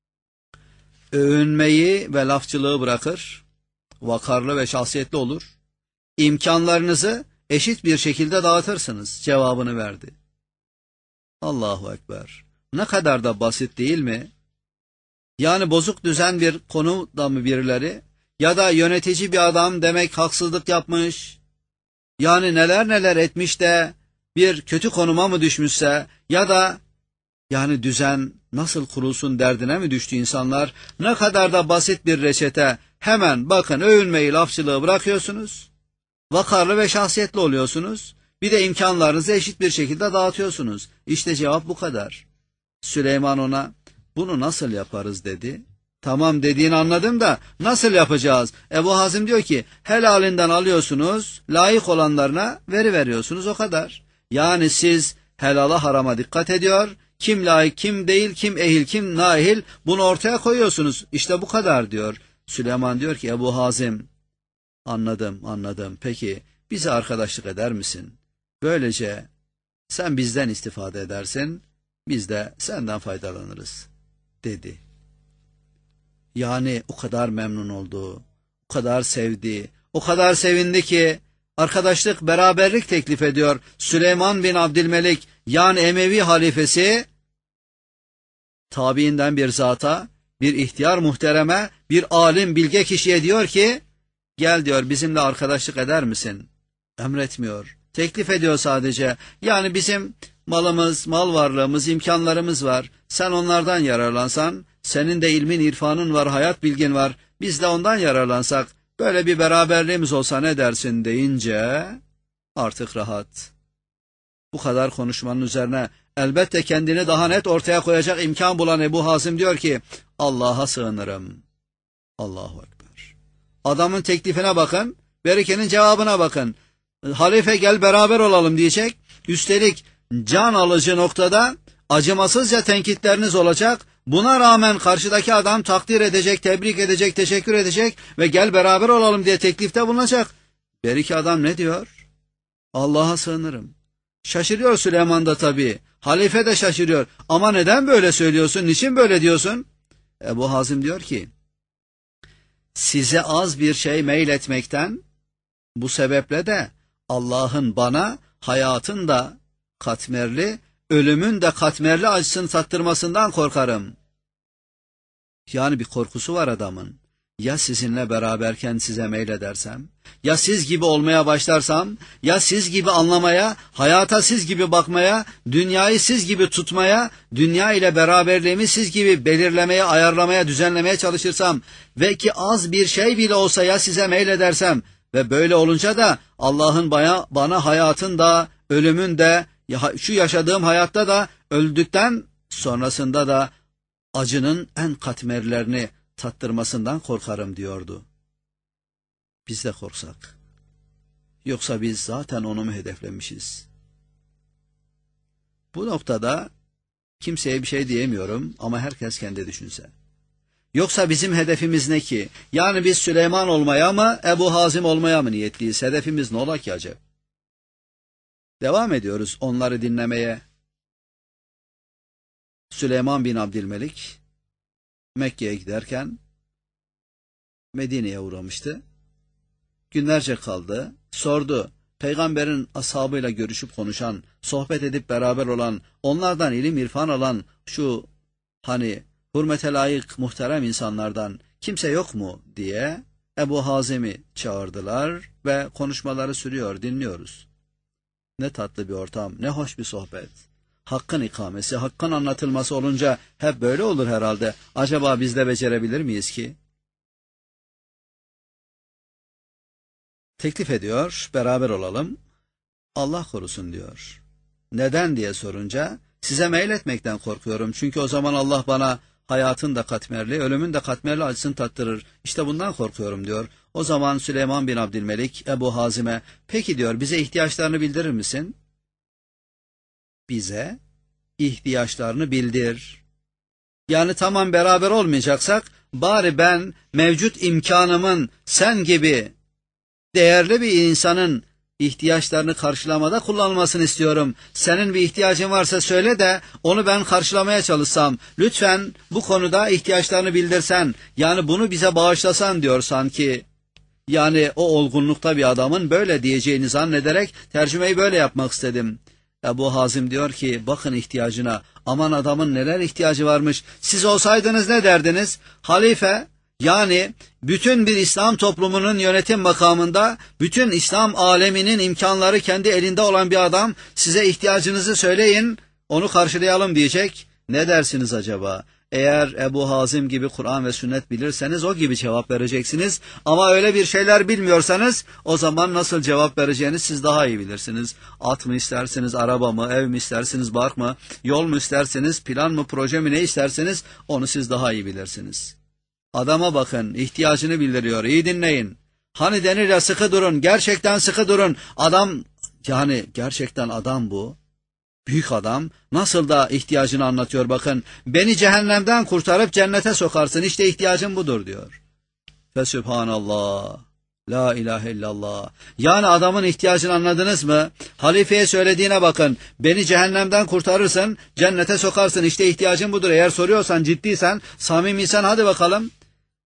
övünmeyi ve lafçılığı bırakır, vakarlı ve şahsiyetli olur, İmkanlarınızı eşit bir şekilde dağıtırsınız cevabını verdi. Allahu Ekber. Ne kadar da basit değil mi? Yani bozuk düzen bir konuda mı birileri? Ya da yönetici bir adam demek haksızlık yapmış? Yani neler neler etmiş de bir kötü konuma mı düşmüşse? Ya da yani düzen nasıl kurulsun derdine mi düştü insanlar? Ne kadar da basit bir reçete. Hemen bakın, övünmeyi, lafçılığı bırakıyorsunuz. Vakarlı ve şahsiyetli oluyorsunuz. Bir de imkanlarınızı eşit bir şekilde dağıtıyorsunuz. İşte cevap bu kadar. Süleyman ona, bunu nasıl yaparız dedi. Tamam dediğini anladım da nasıl yapacağız? Ebu Hazim diyor ki, helalinden alıyorsunuz, layık olanlarına veriyorsunuz, o kadar. Yani siz helala harama dikkat ediyor, kim layık, kim değil, kim ehil, kim naehil, bunu ortaya koyuyorsunuz. İşte bu kadar diyor. Süleyman diyor ki, Ebu Hazim, anladım. Peki bize arkadaşlık eder misin? Böylece sen bizden istifade edersin, biz de senden faydalanırız dedi. Yani o kadar memnun oldu, o kadar sevdi, o kadar sevindi ki arkadaşlık, beraberlik teklif ediyor. Süleyman bin Abdülmelik, yani Emevi halifesi, tabiinden bir zata, bir ihtiyar muhtereme, bir alim bilge kişiye diyor ki, gel diyor, bizimle arkadaşlık eder misin? Emretmiyor, teklif ediyor sadece. Yani bizim malımız, mal varlığımız, imkanlarımız var. Sen onlardan yararlansan, senin de ilmin, irfanın var, hayat bilgin var. Biz de ondan yararlansak, böyle bir beraberliğimiz olsa ne dersin deyince artık rahat. Bu kadar konuşmanın üzerine elbette kendini daha net ortaya koyacak imkan bulan Ebu Hazim diyor ki, Allah'a sığınırım. Allahu Ekber. Adamın teklifine bakın, Berike'nin cevabına bakın. Halife gel beraber olalım diyecek. Üstelik can alıcı noktada acımasızca tenkitleriniz olacak. Buna rağmen karşıdaki adam takdir edecek, tebrik edecek, teşekkür edecek ve gel beraber olalım diye teklifte bulunacak. Berike adam ne diyor? Allah'a sığınırım. Şaşırıyor Süleyman da tabii. Halife de şaşırıyor. Ama neden böyle söylüyorsun? Niçin böyle diyorsun? Ebu Hazim diyor ki, size az bir şey meyletmekten, bu sebeple de Allah'ın bana hayatın da katmerli, ölümün de katmerli acısını tattırmasından korkarım. Yani bir korkusu var adamın. Ya sizinle beraberken size meyledersem, ya siz gibi olmaya başlarsam, ya siz gibi anlamaya, hayata siz gibi bakmaya, dünyayı siz gibi tutmaya, dünya ile beraberliğimi siz gibi belirlemeye, ayarlamaya, düzenlemeye çalışırsam ve ki az bir şey bile olsa ya size meyledersem ve böyle olunca da Allah'ın bana hayatın da, ölümün de, şu yaşadığım hayatta da, öldükten sonrasında da acının en katmerlerini tattırmasından korkarım diyordu. Biz de korksak. Yoksa biz zaten onu mu hedeflemişiz? Bu noktada kimseye bir şey diyemiyorum ama herkes kendi düşünse. Yoksa bizim hedefimiz ne ki? Yani biz Süleyman olmaya mı, Ebu Hazim olmaya mı niyetliyiz? Hedefimiz ne ola ki acaba? Devam ediyoruz onları dinlemeye. Süleyman bin Abdülmelik Mekke'ye giderken Medine'ye uğramıştı. Günlerce kaldı. Sordu. Peygamberin ashabıyla görüşüp konuşan, sohbet edip beraber olan, onlardan ilim irfan alan şu hürmete layık muhterem insanlardan kimse yok mu diye Ebu Hazim'i çağırdılar ve konuşmaları sürüyor, dinliyoruz. Ne tatlı bir ortam, ne hoş bir sohbet. Hakkın ikamesi, hakkın anlatılması olunca hep böyle olur herhalde. Acaba biz de becerebilir miyiz ki? Teklif ediyor, beraber olalım. Allah korusun diyor. Neden diye sorunca, size meyletmekten korkuyorum. Çünkü o zaman Allah bana hayatın da katmerli, ölümün de katmerli acısını tattırır. İşte bundan korkuyorum diyor. O zaman Süleyman bin Abdülmelik Ebu Hazim'e, peki diyor, bize ihtiyaçlarını bildirir misin? Bize ihtiyaçlarını bildir. Yani tamam beraber olmayacaksak, bari ben mevcut imkanımın sen gibi değerli bir insanın ihtiyaçlarını karşılamada kullanılmasını istiyorum. Senin bir ihtiyacın varsa söyle de onu ben karşılamaya çalışsam. Lütfen bu konuda ihtiyaçlarını bildirsen. Yani bunu bize bağışlasan diyor sanki. Yani o olgunlukta bir adamın böyle diyeceğini zannederek tercümeyi böyle yapmak istedim. Ebu Hazim diyor ki, bakın ihtiyacına, aman adamın neler ihtiyacı varmış. Siz olsaydınız ne derdiniz? Halife, yani bütün bir İslam toplumunun yönetim makamında, bütün İslam aleminin imkanları kendi elinde olan bir adam, size ihtiyacınızı söyleyin, onu karşılayalım diyecek. Ne dersiniz acaba? Eğer Ebu Hazim gibi Kur'an ve sünnet bilirseniz o gibi cevap vereceksiniz. Ama öyle bir şeyler bilmiyorsanız o zaman nasıl cevap vereceğinizi siz daha iyi bilirsiniz. At mı isterseniz, araba mı, ev mi isterseniz, bark mı, yol mu isterseniz, plan mı, proje mi, ne isterseniz onu siz daha iyi bilirsiniz. Adama bakın, ihtiyacını bildiriyor. İyi dinleyin. Hani denir ya, sıkı durun, gerçekten sıkı durun. Adam, yani gerçekten adam bu. Büyük adam nasıl da ihtiyacını anlatıyor bakın. Beni cehennemden kurtarıp cennete sokarsın, işte ihtiyacım budur diyor. Fesübhanallah. La ilahe illallah. Yani adamın ihtiyacını anladınız mı? Halifeye söylediğine bakın. Beni cehennemden kurtarırsın, cennete sokarsın, işte ihtiyacım budur. Eğer soruyorsan, ciddiysen, samimiysen hadi bakalım.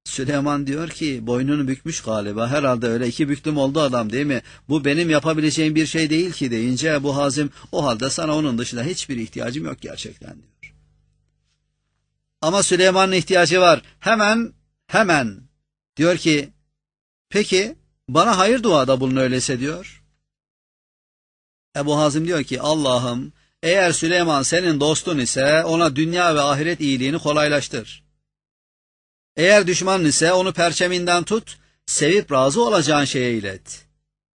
Süleyman diyor ki boynunu bükmüş galiba, herhalde öyle iki büklüm oldu adam değil mi? Bu benim yapabileceğim bir şey değil ki deyince Ebu Hazim o halde sana onun dışında hiçbir ihtiyacım yok gerçekten diyor. Ama Süleyman'ın ihtiyacı var. Hemen diyor ki peki bana hayır duada bulun öyleyse diyor. Ebu Hazim diyor ki Allah'ım eğer Süleyman senin dostun ise ona dünya ve ahiret iyiliğini kolaylaştır. Eğer düşmanın ise onu perçeminden tut, sevip razı olacağın şeye ilet.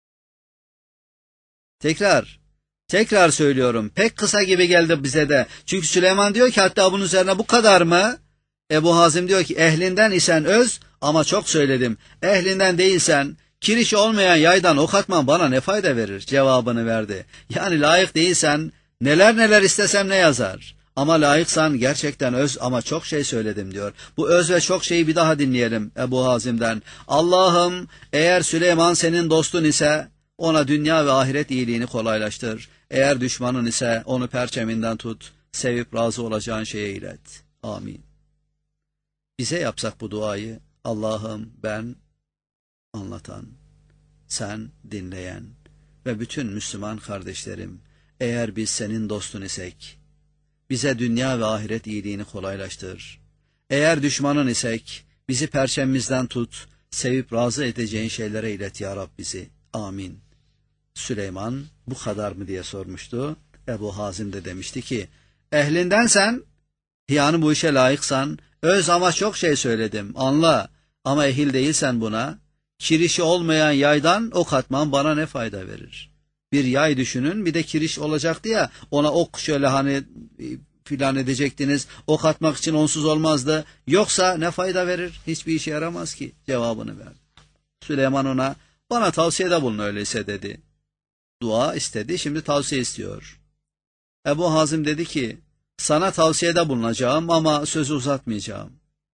Tekrar söylüyorum, pek kısa gibi geldi bize de. Çünkü Süleyman diyor ki hatta bunun üzerine bu kadar mı? Ebu Hazim diyor ki ehlinden isen öz ama çok söyledim. Ehlinden değilsen kirişi olmayan yaydan ok atman bana ne fayda verir cevabını verdi. Yani layık değilsen neler istesem ne yazar? Ama layıksan gerçekten öz ama çok şey söyledim diyor. Bu öz ve çok şeyi bir daha dinleyelim Ebu Hazim'den. Allah'ım eğer Süleyman senin dostun ise ona dünya ve ahiret iyiliğini kolaylaştır. Eğer düşmanın ise onu perçeminden tut, sevip razı olacağın şeye ilet. Amin. Bize yapsak bu duayı, Allah'ım ben anlatan, sen dinleyen ve bütün Müslüman kardeşlerim, eğer biz senin dostun isek, bize dünya ve ahiret iyiliğini kolaylaştır. Eğer düşmanın isek, bizi perçemimizden tut, sevip razı edeceğin şeylere ilet ya Rab bizi. Amin. Süleyman bu kadar mı diye sormuştu. Ebu Hazim de demişti ki, ehlindensen, yani bu işe layıksan, öz ama çok şey söyledim, anla. Ama ehil değilsen buna, kirişi olmayan yaydan ok atman bana ne fayda verir? Bir yay düşünün, bir de kiriş olacaktı ya, ona ok şöyle hani filan edecektiniz, ok atmak için onsuz olmazdı. Yoksa ne fayda verir? Hiçbir işe yaramaz ki cevabını verdi. Süleyman ona, bana tavsiyede bulun öyleyse dedi. Dua istedi, şimdi tavsiye istiyor. Ebu Hazim dedi ki, sana tavsiyede bulunacağım ama sözü uzatmayacağım.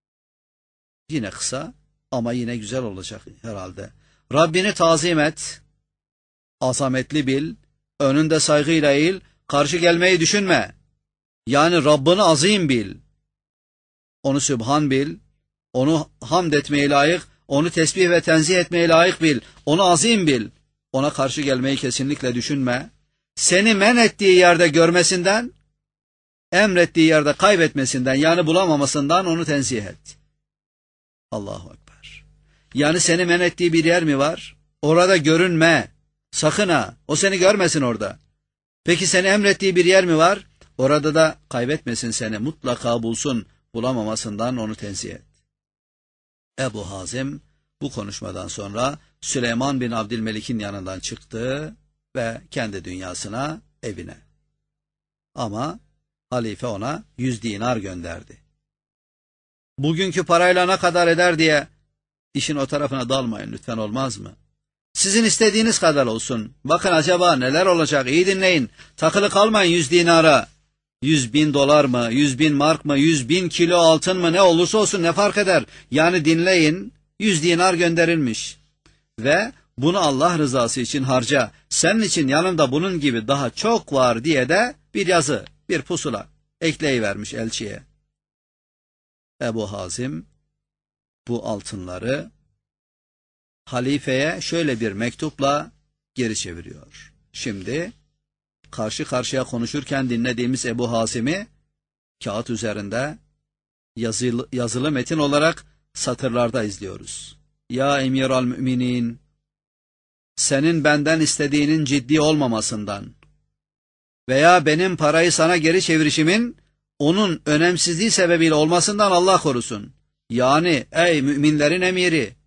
Yine kısa ama yine güzel olacak herhalde. Rabbini tazim et, azametli bil, önünde saygıyla eğil, karşı gelmeyi düşünme. Yani Rabbini azim bil, onu sübhan bil, onu hamd etmeye layık, onu tesbih ve tenzih etmeye layık bil, onu azim bil, ona karşı gelmeyi kesinlikle düşünme. Seni men ettiği yerde görmesinden, emrettiği yerde kaybetmesinden yani bulamamasından onu tenzih et. Allahu Ekber. Yani seni men ettiği bir yer mi var? Orada görünme. Sakın ha. O seni görmesin orada. Peki seni emrettiği bir yer mi var? Orada da kaybetmesin seni. Mutlaka bulsun. Bulamamasından onu tenzih et. Ebu Hazim bu konuşmadan sonra Süleyman bin Abdülmelik'in yanından çıktı ve kendi dünyasına, evine. Ama halife ona 100 dinar gönderdi. Bugünkü parayla ne kadar eder diye işin o tarafına dalmayın lütfen, olmaz mı? Sizin istediğiniz kadar olsun. Bakın acaba neler olacak, iyi dinleyin. Takılı kalmayın 100 dinara. 100.000 dolar mı, 100.000 mark mı, 100.000 kilo altın mı, ne olursa olsun ne fark eder? Yani dinleyin, 100 dinar gönderilmiş. Ve bunu Allah rızası için harca. Senin için yanında bunun gibi daha çok var diye de bir yazı, bir pusula ekleyivermiş elçiye. Ebu Hazim bu altınları halifeye şöyle bir mektupla geri çeviriyor. Şimdi karşı karşıya konuşurken dinlediğimiz Ebu Hazim'i kağıt üzerinde yazılı metin olarak satırlarda izliyoruz. Ya Emiral Müminin, senin benden istediğinin ciddi olmamasından veya benim parayı sana geri çevirişimin onun önemsizliği sebebiyle olmasından Allah korusun. Yani ey müminlerin emiri,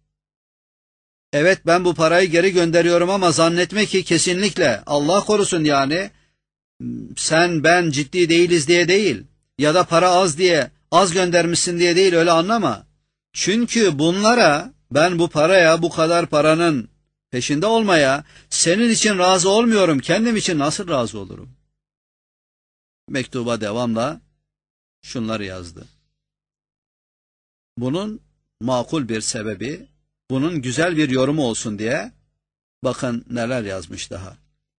evet ben bu parayı geri gönderiyorum ama zannetme ki kesinlikle Allah korusun yani sen ben ciddi değiliz diye değil ya da para az diye az göndermişsin diye değil, öyle anlama. Çünkü bunlara ben bu paraya, bu kadar paranın peşinde olmaya senin için razı olmuyorum, kendim için nasıl razı olurum? Mektuba devamla şunları yazdı. Bunun makul bir sebebi, bunun güzel bir yorumu olsun diye bakın neler yazmış daha.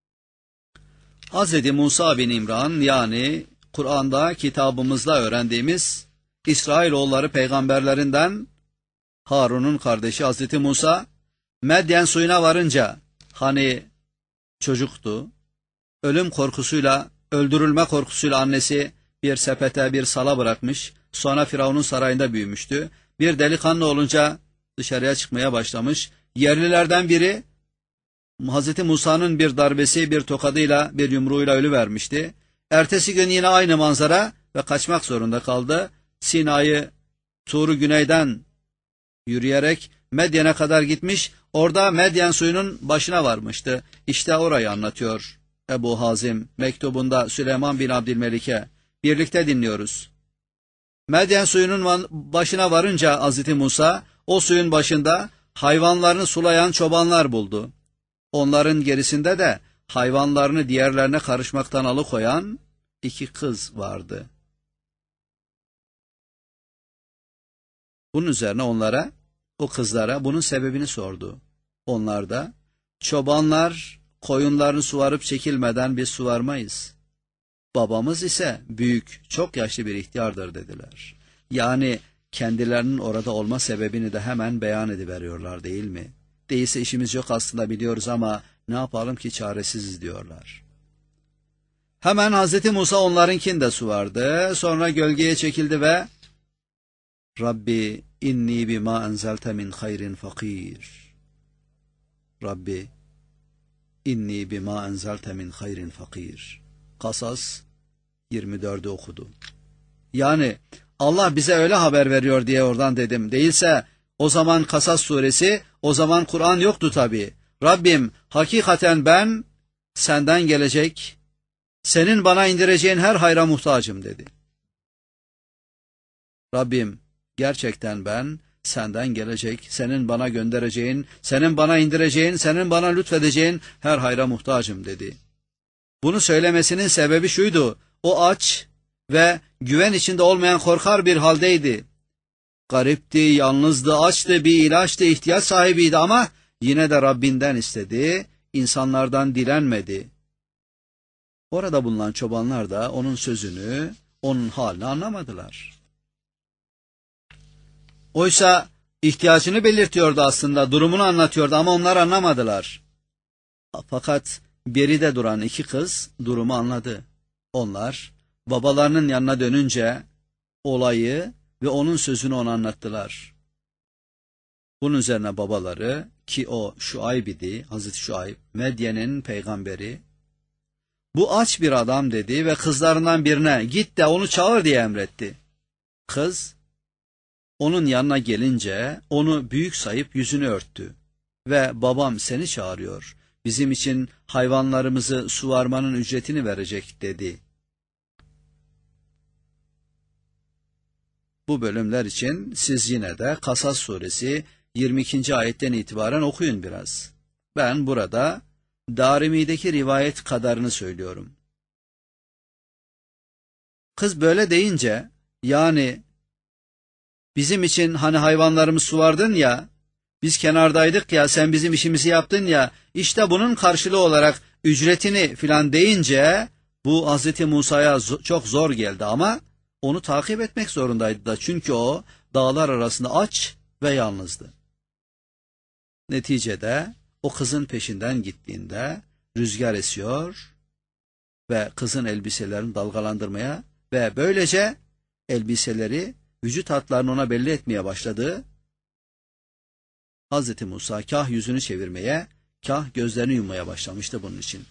Hz. Musa bin İmran, yani Kur'an'da kitabımızla öğrendiğimiz İsrailoğulları peygamberlerinden Harun'un kardeşi Hazreti Musa, Medyen suyuna varınca, hani çocuktu, ölüm korkusuyla, öldürülme korkusuyla annesi bir sepete bir sala bırakmış, sonra Firavun'un sarayında büyümüştü. Bir delikanlı olunca dışarıya çıkmaya başlamış. Yerlilerden biri Hazreti Musa'nın bir darbesi, bir tokadıyla, bir yumruğuyla ölüvermişti. Ertesi gün yine aynı manzara ve kaçmak zorunda kaldı. Sina'yı, Tur'u güneyden yürüyerek Medyen'e kadar gitmiş, orada Medyen suyunun başına varmıştı. İşte orayı anlatıyor Ebu Hazim mektubunda Süleyman bin Abdülmelik'e. Birlikte dinliyoruz. Medyen suyunun başına varınca Hazreti Musa, o suyun başında hayvanlarını sulayan çobanlar buldu. Onların gerisinde de hayvanlarını diğerlerine karışmaktan alıkoyan 2 kız vardı. Bunun üzerine o kızlara bunun sebebini sordu. Onlar da, çobanlar koyunlarını suvarıp çekilmeden biz suvarmayız. Babamız ise büyük, çok yaşlı bir ihtiyardır dediler. Yani kendilerinin orada olma sebebini de hemen beyan ediveriyorlar değil mi? Değilse işimiz yok aslında biliyoruz ama ne yapalım ki çaresiziz diyorlar. Hemen Hazreti Musa onlarınkini suvardı. Sonra gölgeye çekildi ve Rabbi inni bima enzelte min hayrin fakir. Rabbi inni bima enzelte min hayrin fakir. Kasas 24'ü okudu. Yani Allah bize öyle haber veriyor diye oradan dedim. Değilse o zaman Kasas suresi, o zaman Kur'an yoktu tabii. Rabbim hakikaten ben senden gelecek, senin bana indireceğin her hayra muhtacım dedi. Rabbim gerçekten ben senden gelecek, senin bana göndereceğin, senin bana indireceğin, senin bana lütfedeceğin her hayra muhtacım dedi. Bunu söylemesinin sebebi şuydu: o aç ve güven içinde olmayan korkar bir haldeydi. Garipti, yalnızdı, açtı, bir ilaçtı, ihtiyaç sahibiydi ama yine de Rabbinden istedi, insanlardan dilenmedi. Orada bulunan çobanlar da onun sözünü, onun halini anlamadılar. Oysa ihtiyacını belirtiyordu aslında, durumunu anlatıyordu ama onlar anlamadılar. Fakat beride duran 2 kız durumu anladı. Onlar babalarının yanına dönünce olayı ve onun sözünü ona anlattılar. Bunun üzerine babaları, ki o Şuayb idi, Hazreti Şuayb, Medyen'in peygamberi, bu aç bir adam dedi ve kızlarından birine git de onu çağır diye emretti. Kız onun yanına gelince onu büyük sayıp yüzünü örttü ve babam seni çağırıyor, bizim için hayvanlarımızı suvarmanın ücretini verecek dedi. Bu bölümler için siz yine de Kasas suresi 22. ayetten itibaren okuyun biraz. Ben burada Darimi'deki rivayet kadarını söylüyorum. Kız böyle deyince, yani bizim için hani hayvanlarımızı suvardın ya, biz kenardaydık ya, sen bizim işimizi yaptın ya, işte bunun karşılığı olarak ücretini filan deyince bu Hazreti Musa'ya çok zor geldi ama onu takip etmek zorundaydı da, çünkü o dağlar arasında aç ve yalnızdı. Neticede o kızın peşinden gittiğinde rüzgar esiyor ve kızın elbiselerini dalgalandırmaya ve böylece elbiseleri, vücut hatlarını ona belli etmeye başladı. Hazreti Musa kah yüzünü çevirmeye, kah gözlerini yummaya başlamıştı bunun için.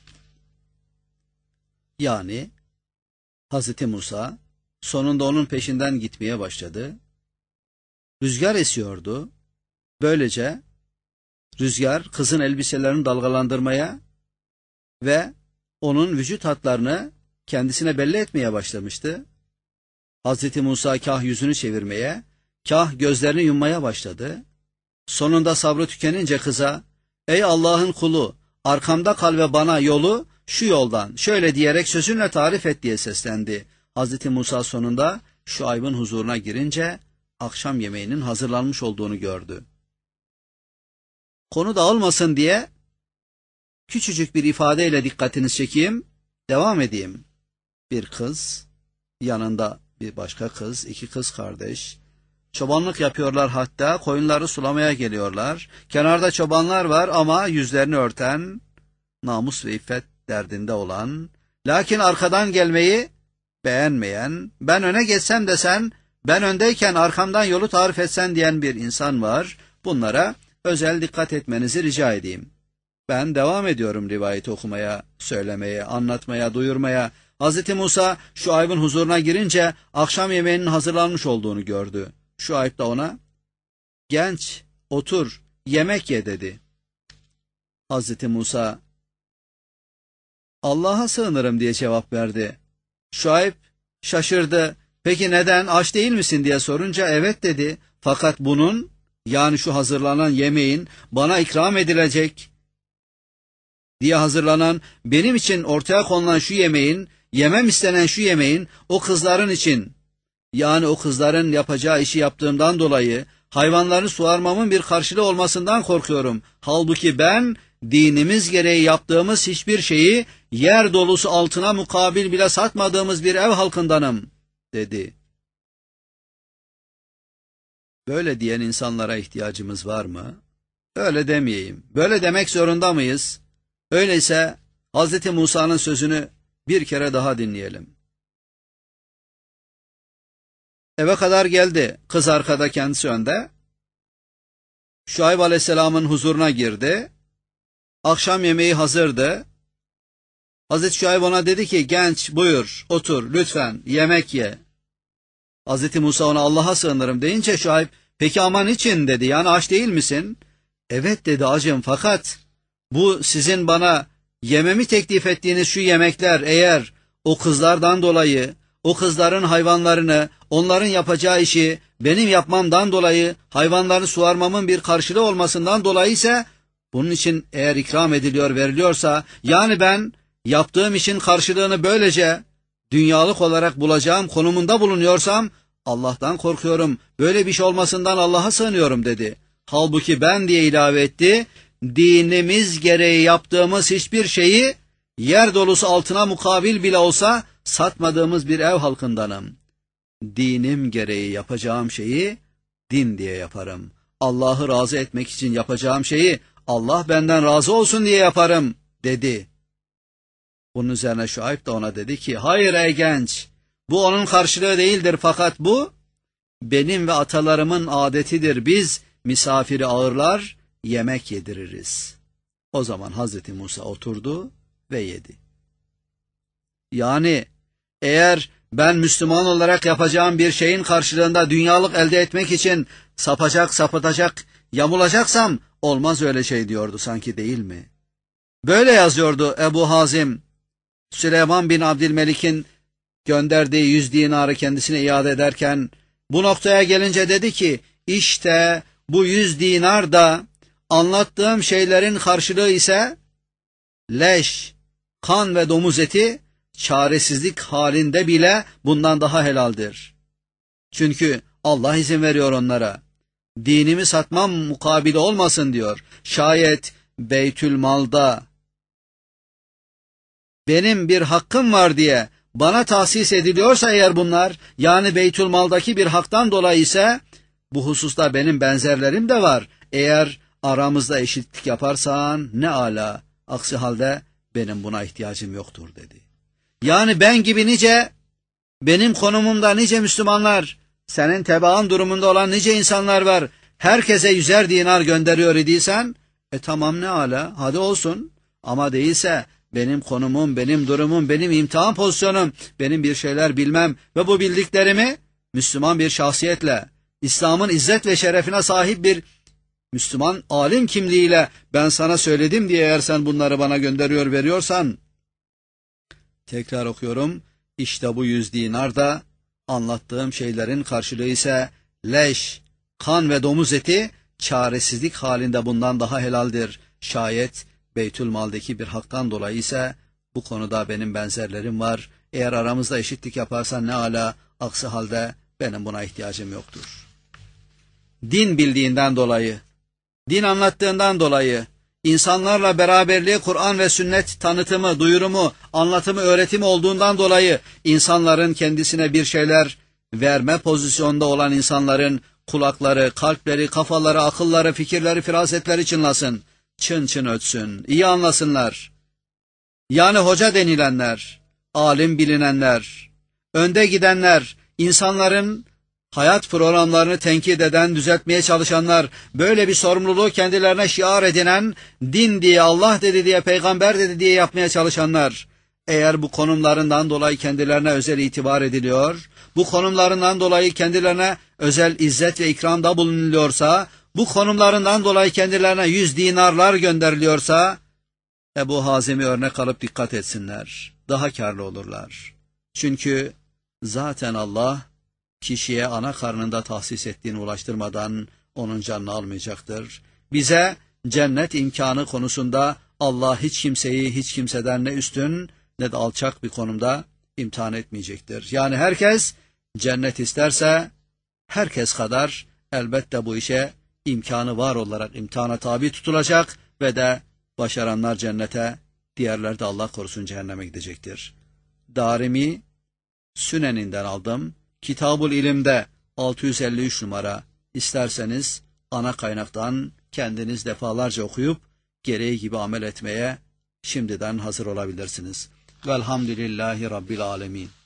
Yani Hazreti Musa sonunda onun peşinden gitmeye başladı. Rüzgar esiyordu. Böylece rüzgar kızın elbiselerini dalgalandırmaya ve onun vücut hatlarını kendisine belli etmeye başlamıştı. Hazreti Musa kah yüzünü çevirmeye, kah gözlerini yummaya başladı. Sonunda sabrı tükenince kıza, ey Allah'ın kulu, arkamda kal ve bana yolu şu yoldan şöyle diyerek sözünle tarif et diye seslendi. Hazreti Musa sonunda Şuayb'ın huzuruna girince akşam yemeğinin hazırlanmış olduğunu gördü. Konu dağılmasın diye küçücük bir ifadeyle dikkatinizi çekeyim, devam edeyim. Bir kız, yanında bir başka kız, 2 kız kardeş, Çobanlık yapıyorlar, hatta koyunları sulamaya geliyorlar. Kenarda çobanlar var ama yüzlerini örten, namus ve iffet derdinde olan, lakin arkadan gelmeyi beğenmeyen, ben öne geçsem de sen, ben öndeyken arkamdan yolu tarif etsen diyen bir insan var. Bunlara özel dikkat etmenizi rica edeyim. Ben devam ediyorum rivayeti okumaya, söylemeye, anlatmaya, duyurmaya. Hz. Musa Şuayb'ın huzuruna girince akşam yemeğinin hazırlanmış olduğunu gördü. Şuayb da ona, genç, otur, yemek ye dedi. Hz. Musa, Allah'a sığınırım diye cevap verdi. Şuayb şaşırdı. Peki neden, aç değil misin diye sorunca evet dedi. Fakat bunun, yani şu hazırlanan yemeğin bana ikram edilecek diye hazırlanan, benim için ortaya konulan şu yemeğin, yemem istenen şu yemeğin o kızların için, yani o kızların yapacağı işi yaptığımdan dolayı hayvanları suarmamın bir karşılığı olmasından korkuyorum. Halbuki ben dinimiz gereği yaptığımız hiçbir şeyi yer dolusu altına mukabil bile satmadığımız bir ev halkındanım dedi. Böyle diyen insanlara ihtiyacımız var mı? Öyle demeyeyim. Böyle demek zorunda mıyız? Öyleyse Hz. Musa'nın sözünü bir kere daha dinleyelim. Eve kadar geldi. Kız arkada, kendisi önde. Şuayb Aleyhisselam'ın huzuruna girdi. Akşam yemeği hazırdı. Hazreti Şuayb ona dedi ki, genç buyur, otur, lütfen yemek ye. Hazreti Musa ona Allah'a sığınırım deyince Şuayb, peki ama niçin dedi, yani aç değil misin? Evet dedi, acım, fakat bu sizin bana yememi teklif ettiğiniz şu yemekler eğer o kızlardan dolayı, o kızların hayvanlarını, onların yapacağı işi benim yapmamdan dolayı, hayvanları suarmamın bir karşılığı olmasından dolayı ise, bunun için eğer ikram ediliyor, veriliyorsa, yani ben yaptığım işin karşılığını böylece dünyalık olarak bulacağım konumunda bulunuyorsam, Allah'tan korkuyorum, böyle bir şey olmasından Allah'a sığınıyorum dedi. Halbuki ben diye ilave etti, dinimiz gereği yaptığımız hiçbir şeyi yer dolusu altına mukabil bile olsa satmadığımız bir ev halkındanım. Dinim gereği yapacağım şeyi din diye yaparım. Allah'ı razı etmek için yapacağım şeyi Allah benden razı olsun diye yaparım dedi. Bunun üzerine Şuayb da ona dedi ki, hayır ey genç, bu onun karşılığı değildir, fakat bu benim ve atalarımın adetidir. Biz misafiri ağırlar, yemek yediririz. O zaman Hazreti Musa oturdu ve yedi. Yani eğer ben Müslüman olarak yapacağım bir şeyin karşılığında dünyalık elde etmek için sapacak, sapıtacak, yamulacaksam olmaz öyle şey diyordu sanki, değil mi? Böyle yazıyordu Ebu Hazim, Süleyman bin Abdülmelik'in gönderdiği 100 dinarı kendisine iade ederken, bu noktaya gelince dedi ki, işte bu 100 dinar da anlattığım şeylerin karşılığı ise leş, kan ve domuz eti, çaresizlik halinde bile bundan daha helaldir. Çünkü Allah izin veriyor onlara. Dinimi satmam mukabili olmasın diyor. Şayet Beytülmal'da benim bir hakkım var diye bana tahsis ediliyorsa eğer bunlar, yani Beytülmal'daki bir haktan dolayı ise, bu hususta benim benzerlerim de var. Eğer aramızda eşitlik yaparsan ne ala, aksi halde benim buna ihtiyacım yoktur dedi. Yani ben gibi nice, benim konumumda nice Müslümanlar, senin tebaan durumunda olan nice insanlar var. Herkese 100'er dinar gönderiyor idiysen, tamam ne ala, hadi olsun. Ama değilse benim konumum, benim durumum, benim imtihan pozisyonum, benim bir şeyler bilmem ve bu bildiklerimi Müslüman bir şahsiyetle, İslam'ın izzet ve şerefine sahip bir Müslüman alim kimliğiyle ben sana söyledim diye eğer sen bunları bana gönderiyor, veriyorsan, tekrar okuyorum, işte bu 100 dinar da anlattığım şeylerin karşılığı ise leş, kan ve domuz eti, çaresizlik halinde bundan daha helaldir. Şayet Beytülmal'deki bir haktan dolayı ise bu konuda benim benzerlerim var. Eğer aramızda eşitlik yaparsan ne ala, aksi halde benim buna ihtiyacım yoktur. Din bildiğinden dolayı, din anlattığından dolayı, insanlarla beraberliği Kur'an ve sünnet tanıtımı, duyurumu, anlatımı, öğretimi olduğundan dolayı insanların kendisine bir şeyler verme pozisyonda olan insanların kulakları, kalpleri, kafaları, akılları, fikirleri, firasetleri çınlasın. Çın çın ötsün, iyi anlasınlar. Yani hoca denilenler, alim bilinenler, önde gidenler, insanların hayat programlarını tenkit eden, düzeltmeye çalışanlar, böyle bir sorumluluğu kendilerine şiar edinen, din diye, Allah dedi diye, peygamber dedi diye yapmaya çalışanlar, eğer bu konumlarından dolayı kendilerine özel itibar ediliyor, bu konumlarından dolayı kendilerine özel izzet ve ikramda bulunuluyorsa, bu konumlarından dolayı kendilerine 100 dinarlar gönderiliyorsa, Ebu Hazim'i örnek alıp dikkat etsinler. Daha kârlı olurlar. Çünkü zaten Allah kişiye ana karnında tahsis ettiğini ulaştırmadan onun canını almayacaktır. Bize cennet imkanı konusunda Allah hiç kimseyi hiç kimseden ne üstün ne de alçak bir konumda imtihan etmeyecektir. Yani herkes cennet isterse herkes kadar elbette bu işe imkanı var olarak imtihana tabi tutulacak ve de başaranlar cennete, diğerler de Allah korusun cehenneme gidecektir. Darimi Süneninden aldım. Kitab-ül İlim'de 653 numara. İsterseniz ana kaynaktan kendiniz defalarca okuyup gereği gibi amel etmeye şimdiden hazır olabilirsiniz. Velhamdülillahi Rabbil Alemin.